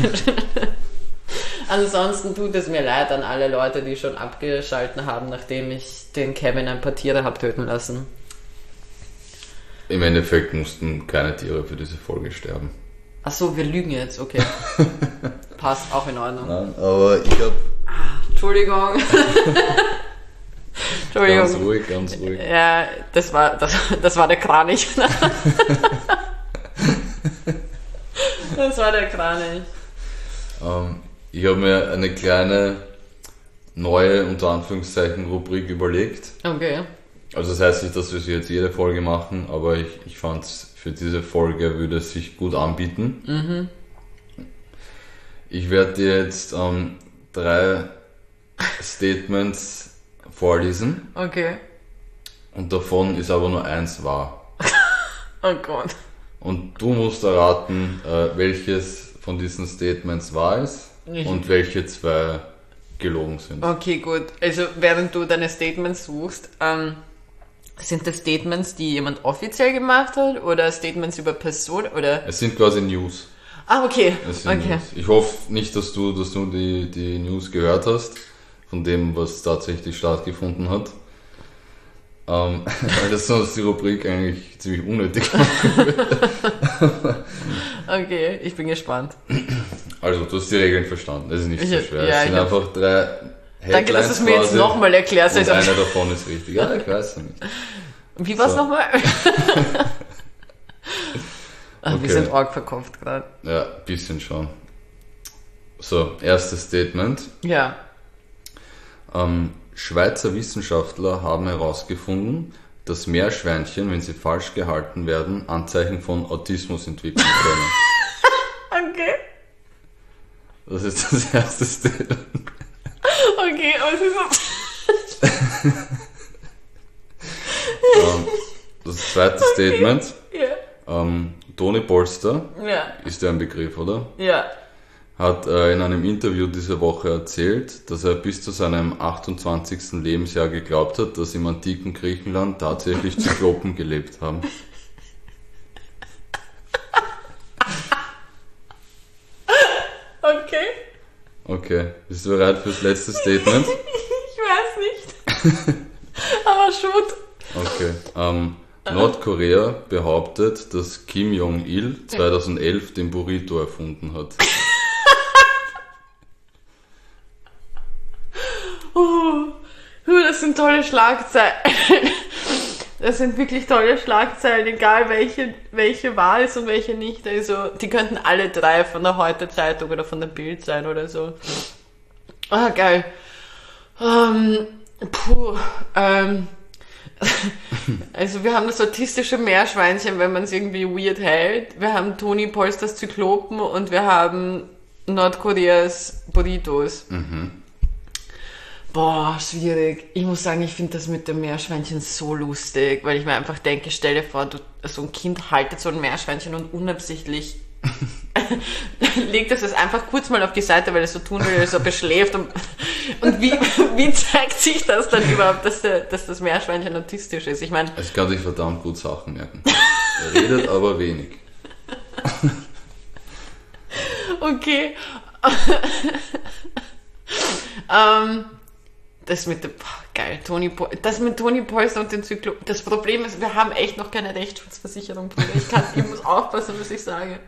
Ansonsten tut es mir leid an alle Leute, die schon abgeschalten haben, nachdem ich den Kevin ein paar Tiere habe töten lassen. Im Endeffekt mussten keine Tiere für diese Folge sterben. Ach so, wir lügen jetzt, okay. Passt, auch in Ordnung. Nein, aber ich habe... Entschuldigung. Entschuldigung. Ganz ruhig. Ja, das war der Kranich. Das war der Kranich. Ich habe mir eine kleine neue, unter Anführungszeichen, Rubrik überlegt. Okay. Also das heißt nicht, dass wir sie jetzt jede Folge machen, aber ich fand es für diese Folge würde es sich gut anbieten. Ich werde dir jetzt 3 Statements vorlesen. Okay. Und davon ist aber nur eins wahr. Oh Gott. Und du musst erraten, welches von diesen Statements wahr ist und welche 2 gelogen sind. Okay, gut. Also während du deine Statements suchst, sind das Statements, die jemand offiziell gemacht hat oder Statements über Person oder? Es sind quasi News. Ah, okay. Okay. News. Ich hoffe nicht, dass du die News gehört hast, von dem, was tatsächlich stattgefunden hat. Weil das sonst die Rubrik eigentlich ziemlich unnötig machen würde. Okay, ich bin gespannt. Also, du hast die Regeln verstanden, das ist nicht so schwer. Ja, es sind einfach 3 Headlines. Danke, dass du es mir jetzt nochmal erklärst. Und einer davon ist richtig. Ja, ich weiß es nicht. Wie war es nochmal? Okay. Wir sind arg verkopft gerade. Ja, ein bisschen schon. So, erstes Statement. Ja. Schweizer Wissenschaftler haben herausgefunden, dass Meerschweinchen, wenn sie falsch gehalten werden, Anzeichen von Autismus entwickeln können. Okay. Das ist das erste Statement. Okay, aber es ist Das zweite Statement. Ja. Toni Polster, Ja. ist ja ein Begriff, oder? Ja. Hat in einem Interview diese Woche erzählt, dass er bis zu seinem 28. Lebensjahr geglaubt hat, dass im antiken Griechenland tatsächlich Zyklopen gelebt haben. Okay. Okay, bist du bereit fürs letzte Statement? Ich weiß nicht. Aber shoot. Okay. Nordkorea behauptet, dass Kim Jong-il 2011 den Burrito erfunden hat. Das sind tolle Schlagzeilen. Das sind wirklich tolle Schlagzeilen, egal welche wahr ist und welche nicht. Also, die könnten alle 3 von der Heute-Zeitung oder von der Bild sein oder so. Ah, geil. Also, wir haben das autistische Meerschweinchen, wenn man es irgendwie weird hält. Wir haben Toni Polsters Zyklopen und wir haben Nordkoreas Burritos. Boah, schwierig. Ich muss sagen, ich finde das mit dem Meerschweinchen so lustig, weil ich mir einfach denke, stell dir vor, so ein Kind haltet so ein Meerschweinchen und unabsichtlich legt es einfach kurz mal auf die Seite, weil es so tun will, so beschläft. Und wie zeigt sich das dann überhaupt, dass das Meerschweinchen autistisch ist? Ich meine, Es kann sich verdammt gut Sachen merken. Er redet aber wenig. okay. Das mit dem, geil, das mit Toni Polster und den Zyklop. Das Problem ist, wir haben echt noch keine Rechtsschutzversicherung, Bruder. Ich muss aufpassen, was ich sage.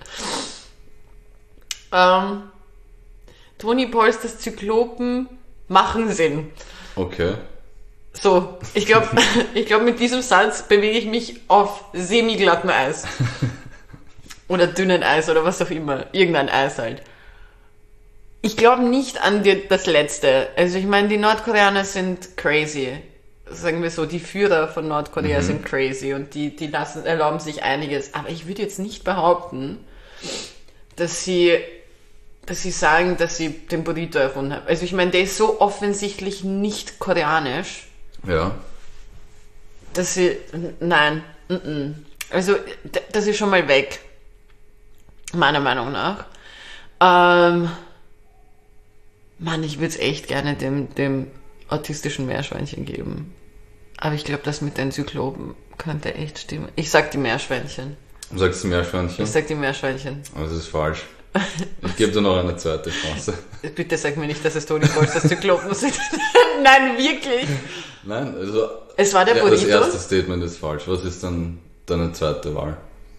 Toni Polsters Zyklopen machen Sinn. Okay. So, ich glaube, mit diesem Satz bewege ich mich auf semi-glattem Eis. Oder dünnen Eis oder was auch immer. Irgendein Eis halt. Ich glaube nicht an das Letzte. Also ich meine, die Nordkoreaner sind crazy. Sagen wir so, die Führer von Nordkorea sind crazy und die erlauben sich einiges. Aber ich würde jetzt nicht behaupten, dass sie sagen, dass sie den Burrito erfunden haben. Also ich meine, der ist so offensichtlich nicht koreanisch. Ja. Dass sie... Nein. Also das ist schon mal weg. Meiner Meinung nach. Mann, ich würde es echt gerne dem autistischen Meerschweinchen geben. Aber ich glaube, das mit den Zyklopen könnte echt stimmen. Ich sag die Meerschweinchen. Du sagst Meerschweinchen? Ich sag die Meerschweinchen. Aber das ist falsch. Ich gebe dir noch eine zweite Chance. Bitte sag mir nicht, dass es Toni Polsters Zyklopen sind. Nein, wirklich. Nein, also... Es war der Burrito. Das erste Statement ist falsch. Was ist dann deine zweite Wahl?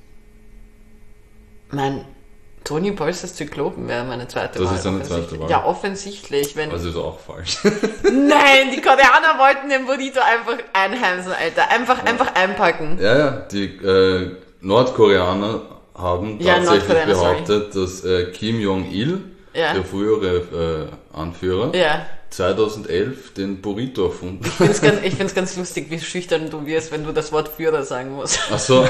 Toni Polsters Zyklopen wäre meine zweite Das Wahl. ist deine zweite Wahl? Ja, offensichtlich. Das ist auch falsch. Nein, die Koreaner wollten den Burrito einfach einheimsen, Alter. Einfach einpacken. Ja, die Nordkoreaner haben tatsächlich behauptet, dass Kim Jong-il, der frühere Anführer, 2011 den Burrito erfunden hat. Ich find's ganz lustig, wie schüchtern du wirst, wenn du das Wort Führer sagen musst. Ach so.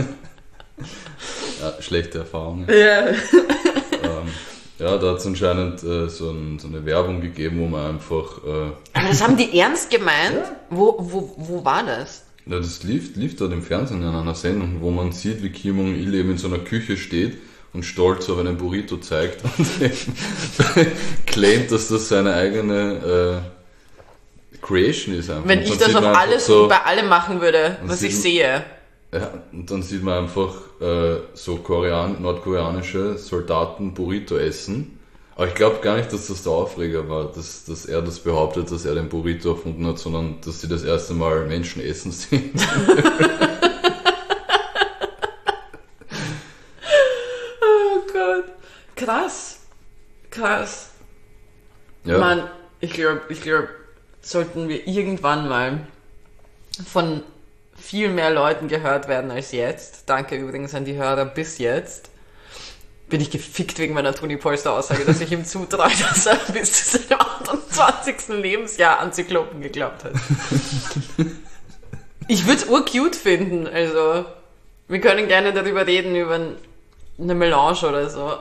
Ja, schlechte Erfahrung. Ja. Ja, da hat es anscheinend so eine Werbung gegeben, wo man einfach... Aber das haben die ernst gemeint? Ja. Wo war das? Ja, das lief dort im Fernsehen in einer Sendung, wo man sieht, wie Kim Jong-il eben in so einer Küche steht und stolz auf einen Burrito zeigt und claimt, dass das seine eigene Creation ist. Einfach. Wenn ich das auf alles so, bei allem machen würde, was ich sehe. Ja, und dann sieht man einfach so nordkoreanische Soldaten Burrito essen. Aber ich glaube gar nicht, dass das der Aufreger war, dass er das behauptet, dass er den Burrito erfunden hat, sondern dass sie das erste Mal Menschen essen sehen. Oh Gott. Krass. Ja. Mann, ich glaube, sollten wir irgendwann mal von viel mehr Leuten gehört werden als jetzt. Danke übrigens an die Hörer bis jetzt. Bin ich gefickt wegen meiner Toni Polster Aussage, dass ich ihm zutraue, dass er bis zu seinem 28. Lebensjahr an Zyklopen geglaubt hat. Ich würde es urcute finden, also wir können gerne darüber reden, über eine Melange oder so.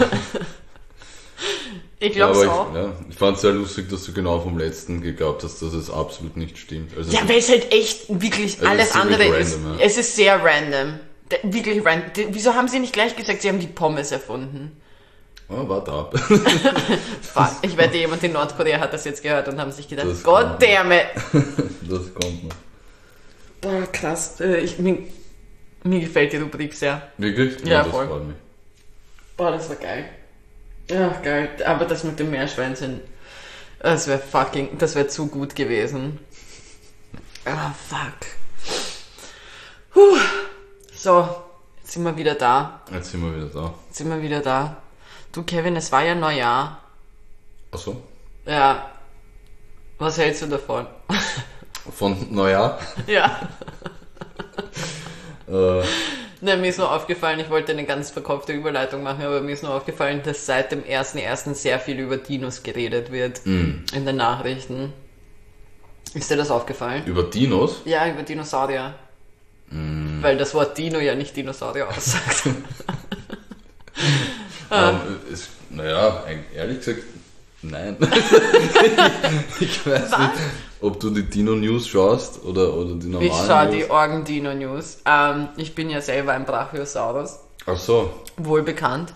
Ich glaube es auch. Ich fand es sehr lustig, dass du genau vom letzten geglaubt hast, dass es absolut nicht stimmt. Also ja, weil es halt echt wirklich alles andere ist. Random, ja. Es ist sehr random. Wirklich random. Wieso haben sie nicht gleich gesagt, sie haben die Pommes erfunden? Oh, warte ab. Fuck, ich wette, jemand in Nordkorea hat das jetzt gehört und haben sich gedacht, God damn it. Das kommt noch. Boah, krass. Mir gefällt die Rubrik sehr. Wirklich? Ja, das voll. Freut mich. Boah, das war geil. Ja, geil. Aber das mit dem Meerschweinchen, das wäre zu gut gewesen. Ah, fuck. So, jetzt sind wir wieder da. Jetzt sind wir wieder da. Du, Kevin, es war ja Neujahr. Ach so? Ja. Was hältst du davon? Von Neujahr? Ja. Ne, mir ist nur aufgefallen, ich wollte eine ganz verkopfte Überleitung machen, aber mir ist nur aufgefallen, dass seit dem 1.1. sehr viel über Dinos geredet wird in den Nachrichten. Ist dir das aufgefallen? Über Dinos? Ja, über Dinosaurier. Weil das Wort Dino ja nicht Dinosaurier aussagt. Naja, ehrlich gesagt, Nein. Ich weiß nicht, ob du die Dino-News schaust oder die normalen Ich schaue News. die Orgen-Dino-News. Ich bin ja selber ein Brachiosaurus. Ach so. Wohl bekannt.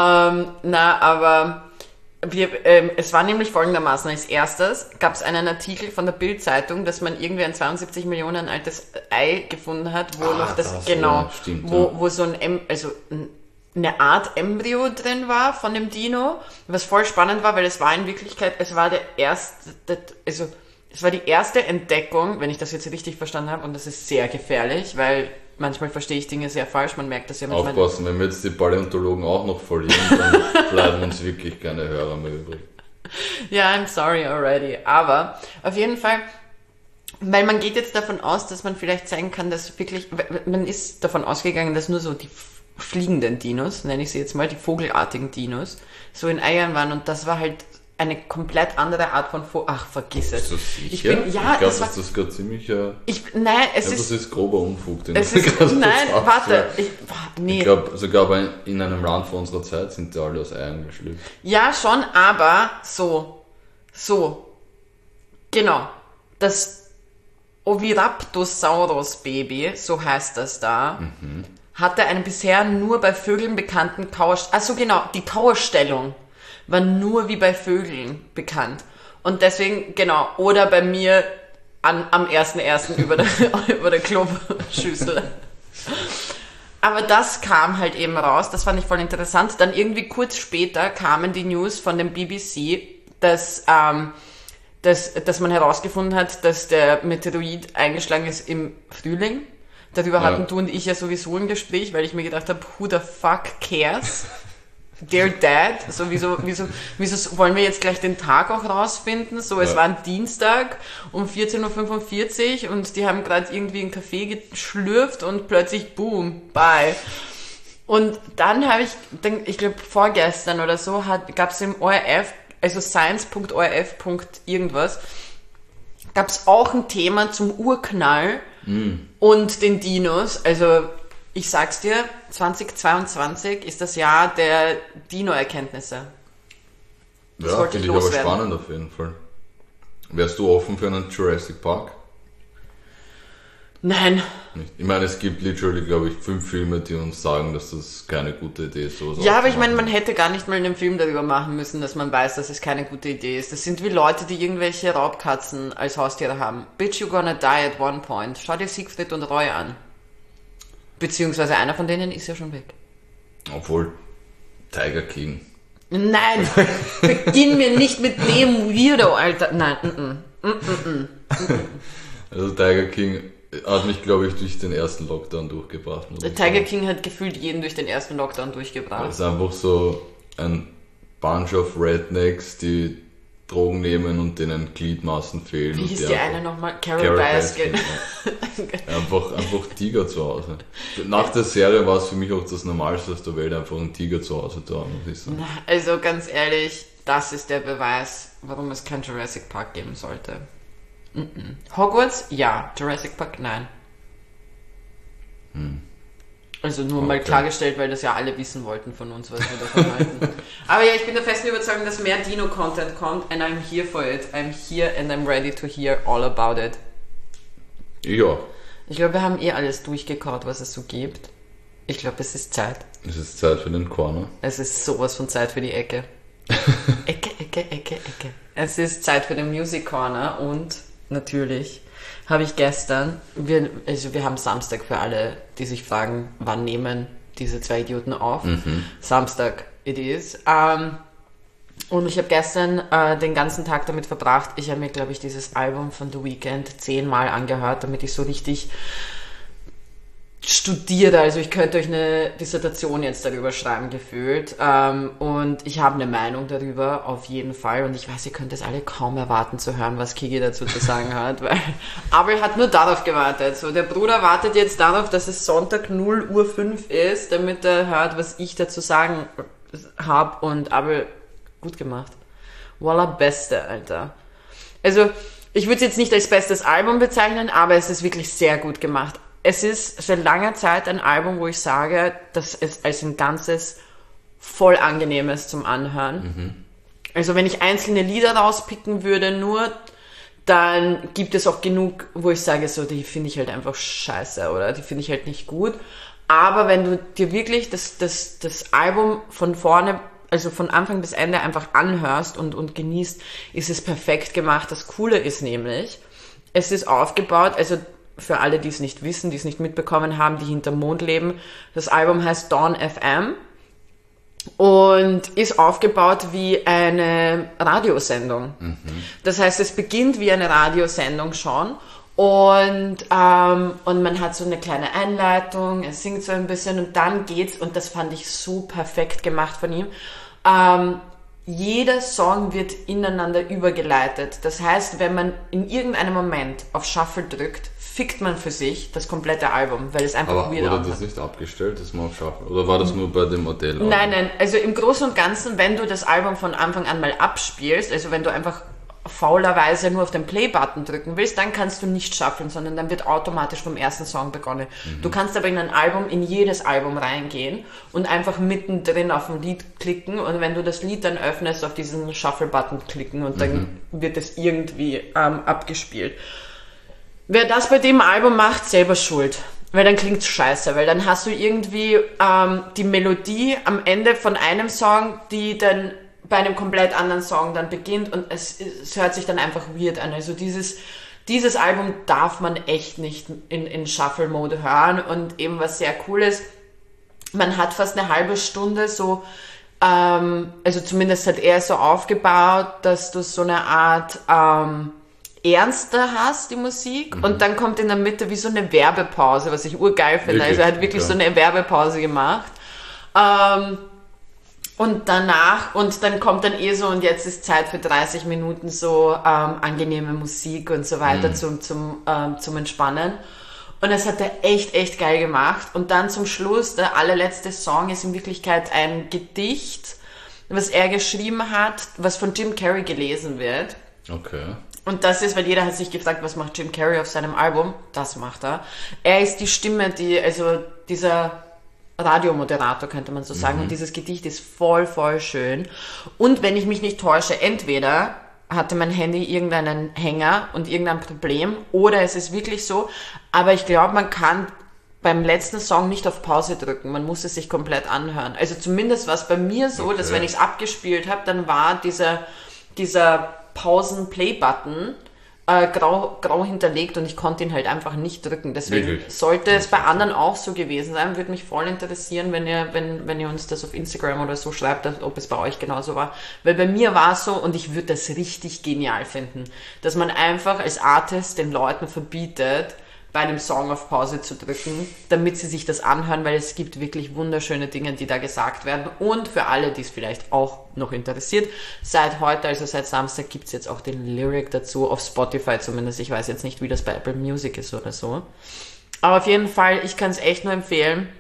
Aber es war nämlich folgendermaßen. Als erstes gab es einen Artikel von der Bild-Zeitung, dass man irgendwie ein 72 Millionen altes Ei gefunden hat, wo noch stimmt, wo so eine Art Embryo drin war von dem Dino, was voll spannend war, weil es war in Wirklichkeit, es war die erste Entdeckung, wenn ich das jetzt richtig verstanden habe, und das ist sehr gefährlich, weil manchmal verstehe ich Dinge sehr falsch, man merkt das ja manchmal. Aufpassen, wenn wir jetzt die Paläontologen auch noch verlieren, dann bleiben uns wirklich keine Hörer mehr übrig. Ja, I'm sorry already. Aber auf jeden Fall, weil man geht jetzt davon aus, dass man vielleicht zeigen kann, dass wirklich, man ist davon ausgegangen, dass nur so die fliegenden Dinos, nenne ich sie jetzt mal, die vogelartigen Dinos, so in Eiern waren, und das war halt eine komplett andere Art von Ach, vergiss es. Ist das sicher? Ich glaube, dass das gerade ziemlich... das ist grober Unfug. Nee. Ich glaube, sogar in einem Land vor unserer Zeit sind die alle aus Eiern geschlüpft. Ja, schon, aber so. Genau. Das Oviraptorosaurus-Baby, so heißt das da, hatte einen bisher nur bei Vögeln bekannten die Kauerstellung war nur wie bei Vögeln bekannt. Und deswegen, genau, oder bei mir am 1.1. über der Kloschüssel. Aber das kam halt eben raus, das fand ich voll interessant. Dann irgendwie kurz später kamen die News von dem BBC, dass man herausgefunden hat, dass der Meteorit eingeschlagen ist im Frühling. Darüber hatten du und ich ja sowieso ein Gespräch, weil ich mir gedacht habe, who the fuck cares? They're dead. So, wieso wollen wir jetzt gleich den Tag auch rausfinden? So, es war ein Dienstag um 14.45 Uhr und die haben gerade irgendwie einen Kaffee geschlürft und plötzlich boom, bye. Und dann habe ich glaube vorgestern oder so, gab es im ORF, also science.orf. irgendwas, gab es auch ein Thema zum Urknall und den Dinos. Also ich sag's dir, 2022 ist das Jahr der Dino-Erkenntnisse. Ja, finde ich aber spannend auf jeden Fall. Wärst du offen für einen Jurassic Park? Nein. Nicht. Ich meine, es gibt literally, glaube ich, 5 Filme, die uns sagen, dass das keine gute Idee ist. Ja, aber ich meine, man hätte gar nicht mal einen Film darüber machen müssen, dass man weiß, dass es keine gute Idee ist. Das sind wie Leute, die irgendwelche Raubkatzen als Haustiere haben. Bitch, you're gonna die at one point. Schau dir Siegfried und Roy an. Beziehungsweise einer von denen ist ja schon weg. Obwohl, Tiger King. Nein, beginn mir nicht mit dem Weirdo, Alter. Nein, Also Tiger King hat mich, glaube ich, durch den ersten Lockdown durchgebracht. Tiger King hat gefühlt jeden durch den ersten Lockdown durchgebracht. Es ist einfach so ein Bunch of Rednecks, die Drogen nehmen und denen Gliedmaßen fehlen. Wie hieß die eine nochmal? Carol Baskin. Einfach Tiger zu Hause. Nach der Serie war es für mich auch das Normalste auf der Welt, einfach einen Tiger zu Hause zu haben, muss ich sagen. Also ganz ehrlich, das ist der Beweis, warum es kein Jurassic Park geben sollte. Hogwarts? Ja. Jurassic Park? Nein. Also nur mal klargestellt, weil das ja alle wissen wollten von uns, was wir davon halten. Aber ja, ich bin der festen Überzeugung, dass mehr Dino-Content kommt, and I'm here for it. I'm here and I'm ready to hear all about it. Ja. Ich glaube, wir haben alles durchgekaut, was es so gibt. Ich glaube, es ist Zeit. Es ist Zeit für den Corner. Es ist sowas von Zeit für die Ecke. Ecke. Es ist Zeit für den Music Corner und natürlich habe ich gestern, wir haben Samstag für alle, die sich fragen, wann nehmen diese zwei Idioten auf. Samstag it is. Und ich habe gestern den ganzen Tag damit verbracht. Ich habe mir, glaube ich, dieses Album von The Weeknd 10-mal angehört, damit ich so richtig studiere. Also ich könnte euch eine Dissertation jetzt darüber schreiben, gefühlt. Und ich habe eine Meinung darüber, auf jeden Fall. Und ich weiß, ihr könnt es alle kaum erwarten zu hören, was Kiki dazu zu sagen hat. Weil Abel hat nur darauf gewartet. So, der Bruder wartet jetzt darauf, dass es Sonntag 0:05 Uhr ist, damit er hört, was ich dazu sagen habe. Und Abel, gut gemacht. Voila, beste, Alter. Also, ich würde es jetzt nicht als bestes Album bezeichnen, aber es ist wirklich sehr gut gemacht. Es ist seit langer Zeit ein Album, wo ich sage, dass es als ein Ganzes voll angenehm ist zum Anhören. Also wenn ich einzelne Lieder rauspicken würde nur, dann gibt es auch genug, wo ich sage, so, die finde ich halt einfach scheiße oder die finde ich halt nicht gut. Aber wenn du dir wirklich das Album von vorne, also von Anfang bis Ende einfach anhörst und genießt, ist es perfekt gemacht. Das Coole ist nämlich, es ist aufgebaut, also für alle, die es nicht wissen, die es nicht mitbekommen haben, die hinterm Mond leben, das Album heißt Dawn FM und ist aufgebaut wie eine Radiosendung. Das heißt, es beginnt wie eine Radiosendung schon. Und man hat so eine kleine Einleitung, er singt so ein bisschen und dann geht's, und das fand ich so perfekt gemacht von ihm. Jeder Song wird ineinander übergeleitet. Das heißt, wenn man in irgendeinem Moment auf Shuffle drückt, fickt man für sich das komplette Album, weil es einfach Aber weird wurde das nicht abgestellt, das mal auf Shuffle? Oder war das nur bei dem Hotel? Nein, also im Großen und Ganzen, wenn du das Album von Anfang an mal abspielst, also wenn du einfach faulerweise nur auf den Play-Button drücken willst, dann kannst du nicht shuffeln, sondern dann wird automatisch vom ersten Song begonnen. Du kannst aber in jedes Album reingehen und einfach mittendrin auf ein Lied klicken, und wenn du das Lied dann öffnest, auf diesen Shuffle-Button klicken und dann wird es irgendwie abgespielt. Wer das bei dem Album macht, selber schuld. Weil dann klingt's scheiße, weil dann hast du irgendwie die Melodie am Ende von einem Song, die dann bei einem komplett anderen Song dann beginnt, und es hört sich dann einfach weird an. Also dieses Album darf man echt nicht in Shuffle-Mode hören, und eben was sehr cool ist, man hat fast eine halbe Stunde so, also zumindest hat er so aufgebaut, dass du so eine Art ernster hast, die Musik, und dann kommt in der Mitte wie so eine Werbepause, was ich urgeil finde. Also er hat wirklich so eine Werbepause gemacht. Und danach, und dann kommt dann so, und jetzt ist Zeit für 30 Minuten so angenehme Musik und so weiter zum Entspannen. Und das hat er echt geil gemacht. Und dann zum Schluss, der allerletzte Song ist in Wirklichkeit ein Gedicht, was er geschrieben hat, was von Jim Carrey gelesen wird. Okay. Und das ist, weil jeder hat sich gefragt, was macht Jim Carrey auf seinem Album? Das macht er. Er ist die Stimme, also dieser Radiomoderator, könnte man so sagen. Und dieses Gedicht ist voll schön. Und wenn ich mich nicht täusche, entweder hatte mein Handy irgendeinen Hänger und irgendein Problem, oder es ist wirklich so. Aber ich glaube, man kann beim letzten Song nicht auf Pause drücken. Man muss es sich komplett anhören. Also zumindest war es bei mir so, dass wenn ich es abgespielt habe, dann war dieser Pausen-Play-Button grau hinterlegt, und ich konnte ihn halt einfach nicht drücken. Deswegen sollte es bei anderen auch so gewesen sein. Würde mich voll interessieren, wenn ihr uns das auf Instagram oder so schreibt, ob es bei euch genauso war. Weil bei mir war es so, und ich würde das richtig genial finden, dass man einfach als Artist den Leuten verbietet, bei einem Song auf Pause zu drücken, damit sie sich das anhören, weil es gibt wirklich wunderschöne Dinge, die da gesagt werden. Und für alle, die es vielleicht auch noch interessiert, seit heute, also seit Samstag, gibt es jetzt auch den Lyric dazu, auf Spotify zumindest. Ich weiß jetzt nicht, wie das bei Apple Music ist oder so. Aber auf jeden Fall, ich kann es echt nur empfehlen.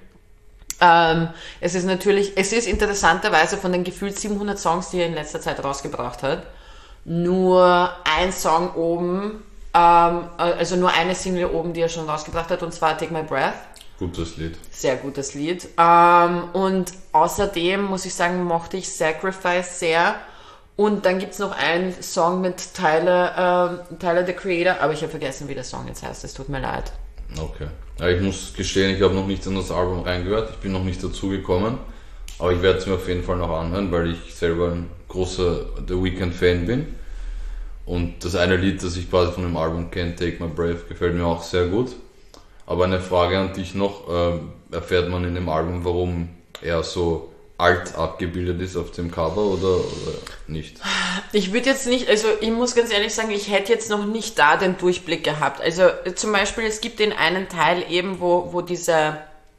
Es ist interessanterweise von den gefühlt 700 Songs, die er in letzter Zeit rausgebracht hat, nur ein Song oben, also nur eine Single oben, die er schon rausgebracht hat, und zwar Take My Breath. Gutes Lied. Sehr gutes Lied. Und außerdem, muss ich sagen, mochte ich Sacrifice sehr. Und dann gibt's noch einen Song mit Tyler the Creator, aber ich habe vergessen, wie der Song jetzt heißt. Es tut mir leid. Okay. Ja, ich muss gestehen, ich habe noch nicht in das Album reingehört. Ich bin noch nicht dazu gekommen. Aber ich werde es mir auf jeden Fall noch anhören, weil ich selber ein großer The Weeknd-Fan bin. Und das eine Lied, das ich quasi von dem Album kenne, Take My Breath, gefällt mir auch sehr gut. Aber eine Frage an dich noch, erfährt man in dem Album, warum er so alt abgebildet ist auf dem Cover oder nicht? Ich würde jetzt nicht, also ich muss ganz ehrlich sagen, ich hätte jetzt noch nicht da den Durchblick gehabt. Also zum Beispiel, es gibt den einen Teil eben, wo diese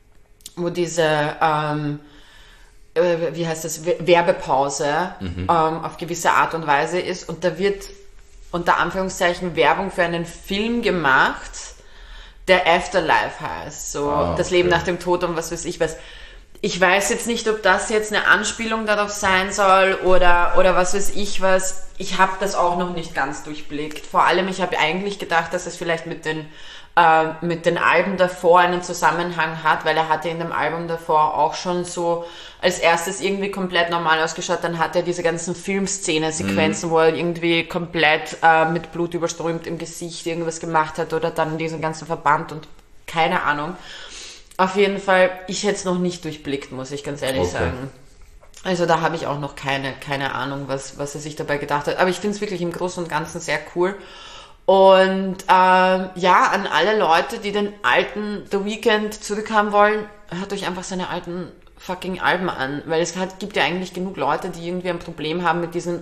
wie heißt das, Werbepause auf gewisse Art und Weise ist, und da wird unter Anführungszeichen Werbung für einen Film gemacht, der Afterlife heißt, so das Leben nach dem Tod und was weiß ich was. Ich weiß jetzt nicht, ob das jetzt eine Anspielung darauf sein soll oder was weiß ich was. Ich habe das auch noch nicht ganz durchblickt. Vor allem, ich habe eigentlich gedacht, dass es vielleicht mit den mit den Alben davor einen Zusammenhang hat, weil er hatte in dem Album davor auch schon so als erstes irgendwie komplett normal ausgeschaut, dann hat er diese ganzen Filmszene-Sequenzen, wo er irgendwie komplett mit Blut überströmt im Gesicht irgendwas gemacht hat oder dann diesen ganzen Verband und keine Ahnung. Auf jeden Fall, ich hätte es noch nicht durchblickt, muss ich ganz ehrlich sagen. Also da habe ich auch noch keine Ahnung, was er sich dabei gedacht hat. Aber ich finde es wirklich im Großen und Ganzen sehr cool. Und an alle Leute, die den alten The Weeknd zurückhaben wollen, hört euch einfach seine alten fucking Alben an. Weil es gibt ja eigentlich genug Leute, die irgendwie ein Problem haben mit diesem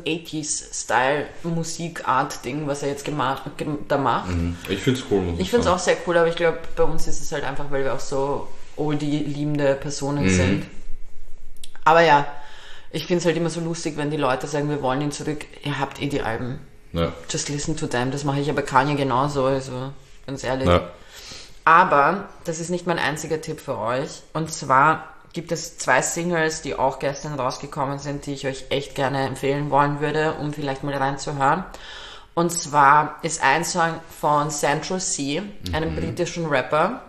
80s-Style-Musikart-Ding, was er jetzt da macht. Ich finde es cool. Ich finde es auch sehr cool, aber ich glaube, bei uns ist es halt einfach, weil wir auch so oldie-liebende Personen sind. Aber ja, ich finde es halt immer so lustig, wenn die Leute sagen, wir wollen ihn zurück. Ihr habt die Alben. Ja. Just listen to them. Das mache ich aber Kanye genauso, also ganz ehrlich. Ja. Aber das ist nicht mein einziger Tipp für euch. Und zwar gibt es 2 Singles, die auch gestern rausgekommen sind, die ich euch echt gerne empfehlen wollen würde, um vielleicht mal reinzuhören. Und zwar ist ein Song von Central C, einem britischen Rapper.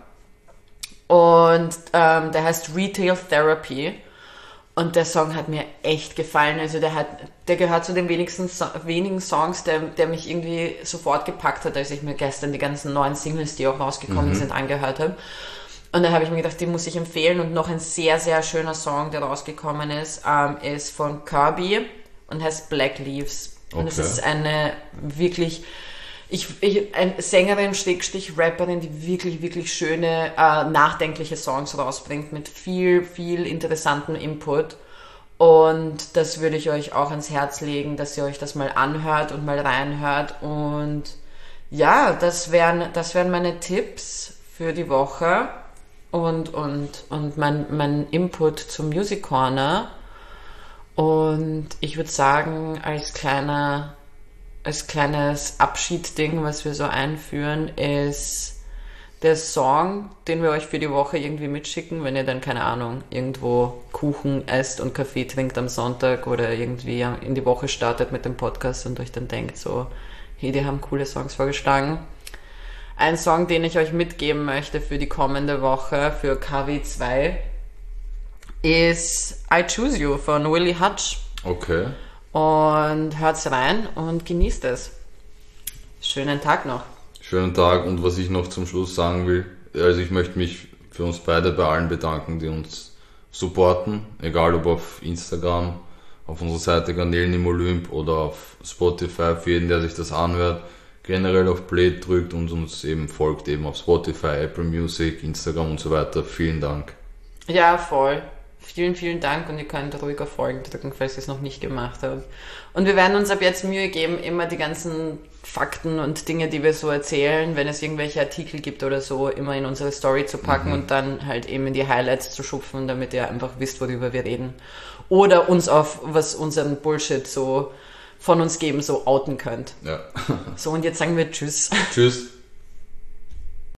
Und der heißt Retail Therapy. Und der Song hat mir echt gefallen. Also der gehört zu den wenigen Songs, der mich irgendwie sofort gepackt hat, als ich mir gestern die ganzen neuen Singles, die auch rausgekommen sind, angehört habe. Und da habe ich mir gedacht, die muss ich empfehlen. Und noch ein sehr, sehr schöner Song, der rausgekommen ist von Kirby und heißt Black Leaves. Und es ist eine wirklich... eine Sängerin, Rapperin, die wirklich, wirklich schöne, nachdenkliche Songs rausbringt mit viel, viel interessantem Input. Und das würde ich euch auch ans Herz legen, dass ihr euch das mal anhört und mal reinhört. Und ja, das wären meine Tipps für die Woche und mein Input zum Music Corner. Und ich würde sagen, als kleines Abschiedsding, was wir so einführen, ist der Song, den wir euch für die Woche irgendwie mitschicken, wenn ihr dann, keine Ahnung, irgendwo Kuchen esst und Kaffee trinkt am Sonntag oder irgendwie in die Woche startet mit dem Podcast und euch dann denkt so, hey, die haben coole Songs vorgeschlagen. Ein Song, den ich euch mitgeben möchte für die kommende Woche, für KW2, ist I Choose You von Willie Hutch. Okay. Und hört's rein und genießt es. Schönen Tag noch. Schönen Tag, und was ich noch zum Schluss sagen will, also ich möchte mich für uns beide bei allen bedanken, die uns supporten, egal ob auf Instagram, auf unserer Seite Garnelen im Olymp oder auf Spotify, für jeden, der sich das anhört, generell auf Play drückt und uns eben folgt, eben auf Spotify, Apple Music, Instagram und so weiter. Vielen Dank. Ja, voll. Vielen, vielen Dank, und ihr könnt ruhig auf Folgen drücken, falls ihr es noch nicht gemacht habt. Und wir werden uns ab jetzt Mühe geben, immer die ganzen Fakten und Dinge, die wir so erzählen, wenn es irgendwelche Artikel gibt oder so, immer in unsere Story zu packen und dann halt eben in die Highlights zu schupfen, damit ihr einfach wisst, worüber wir reden. Oder uns auf was unseren Bullshit so von uns geben, so outen könnt. Ja. So, und jetzt sagen wir Tschüss. Tschüss.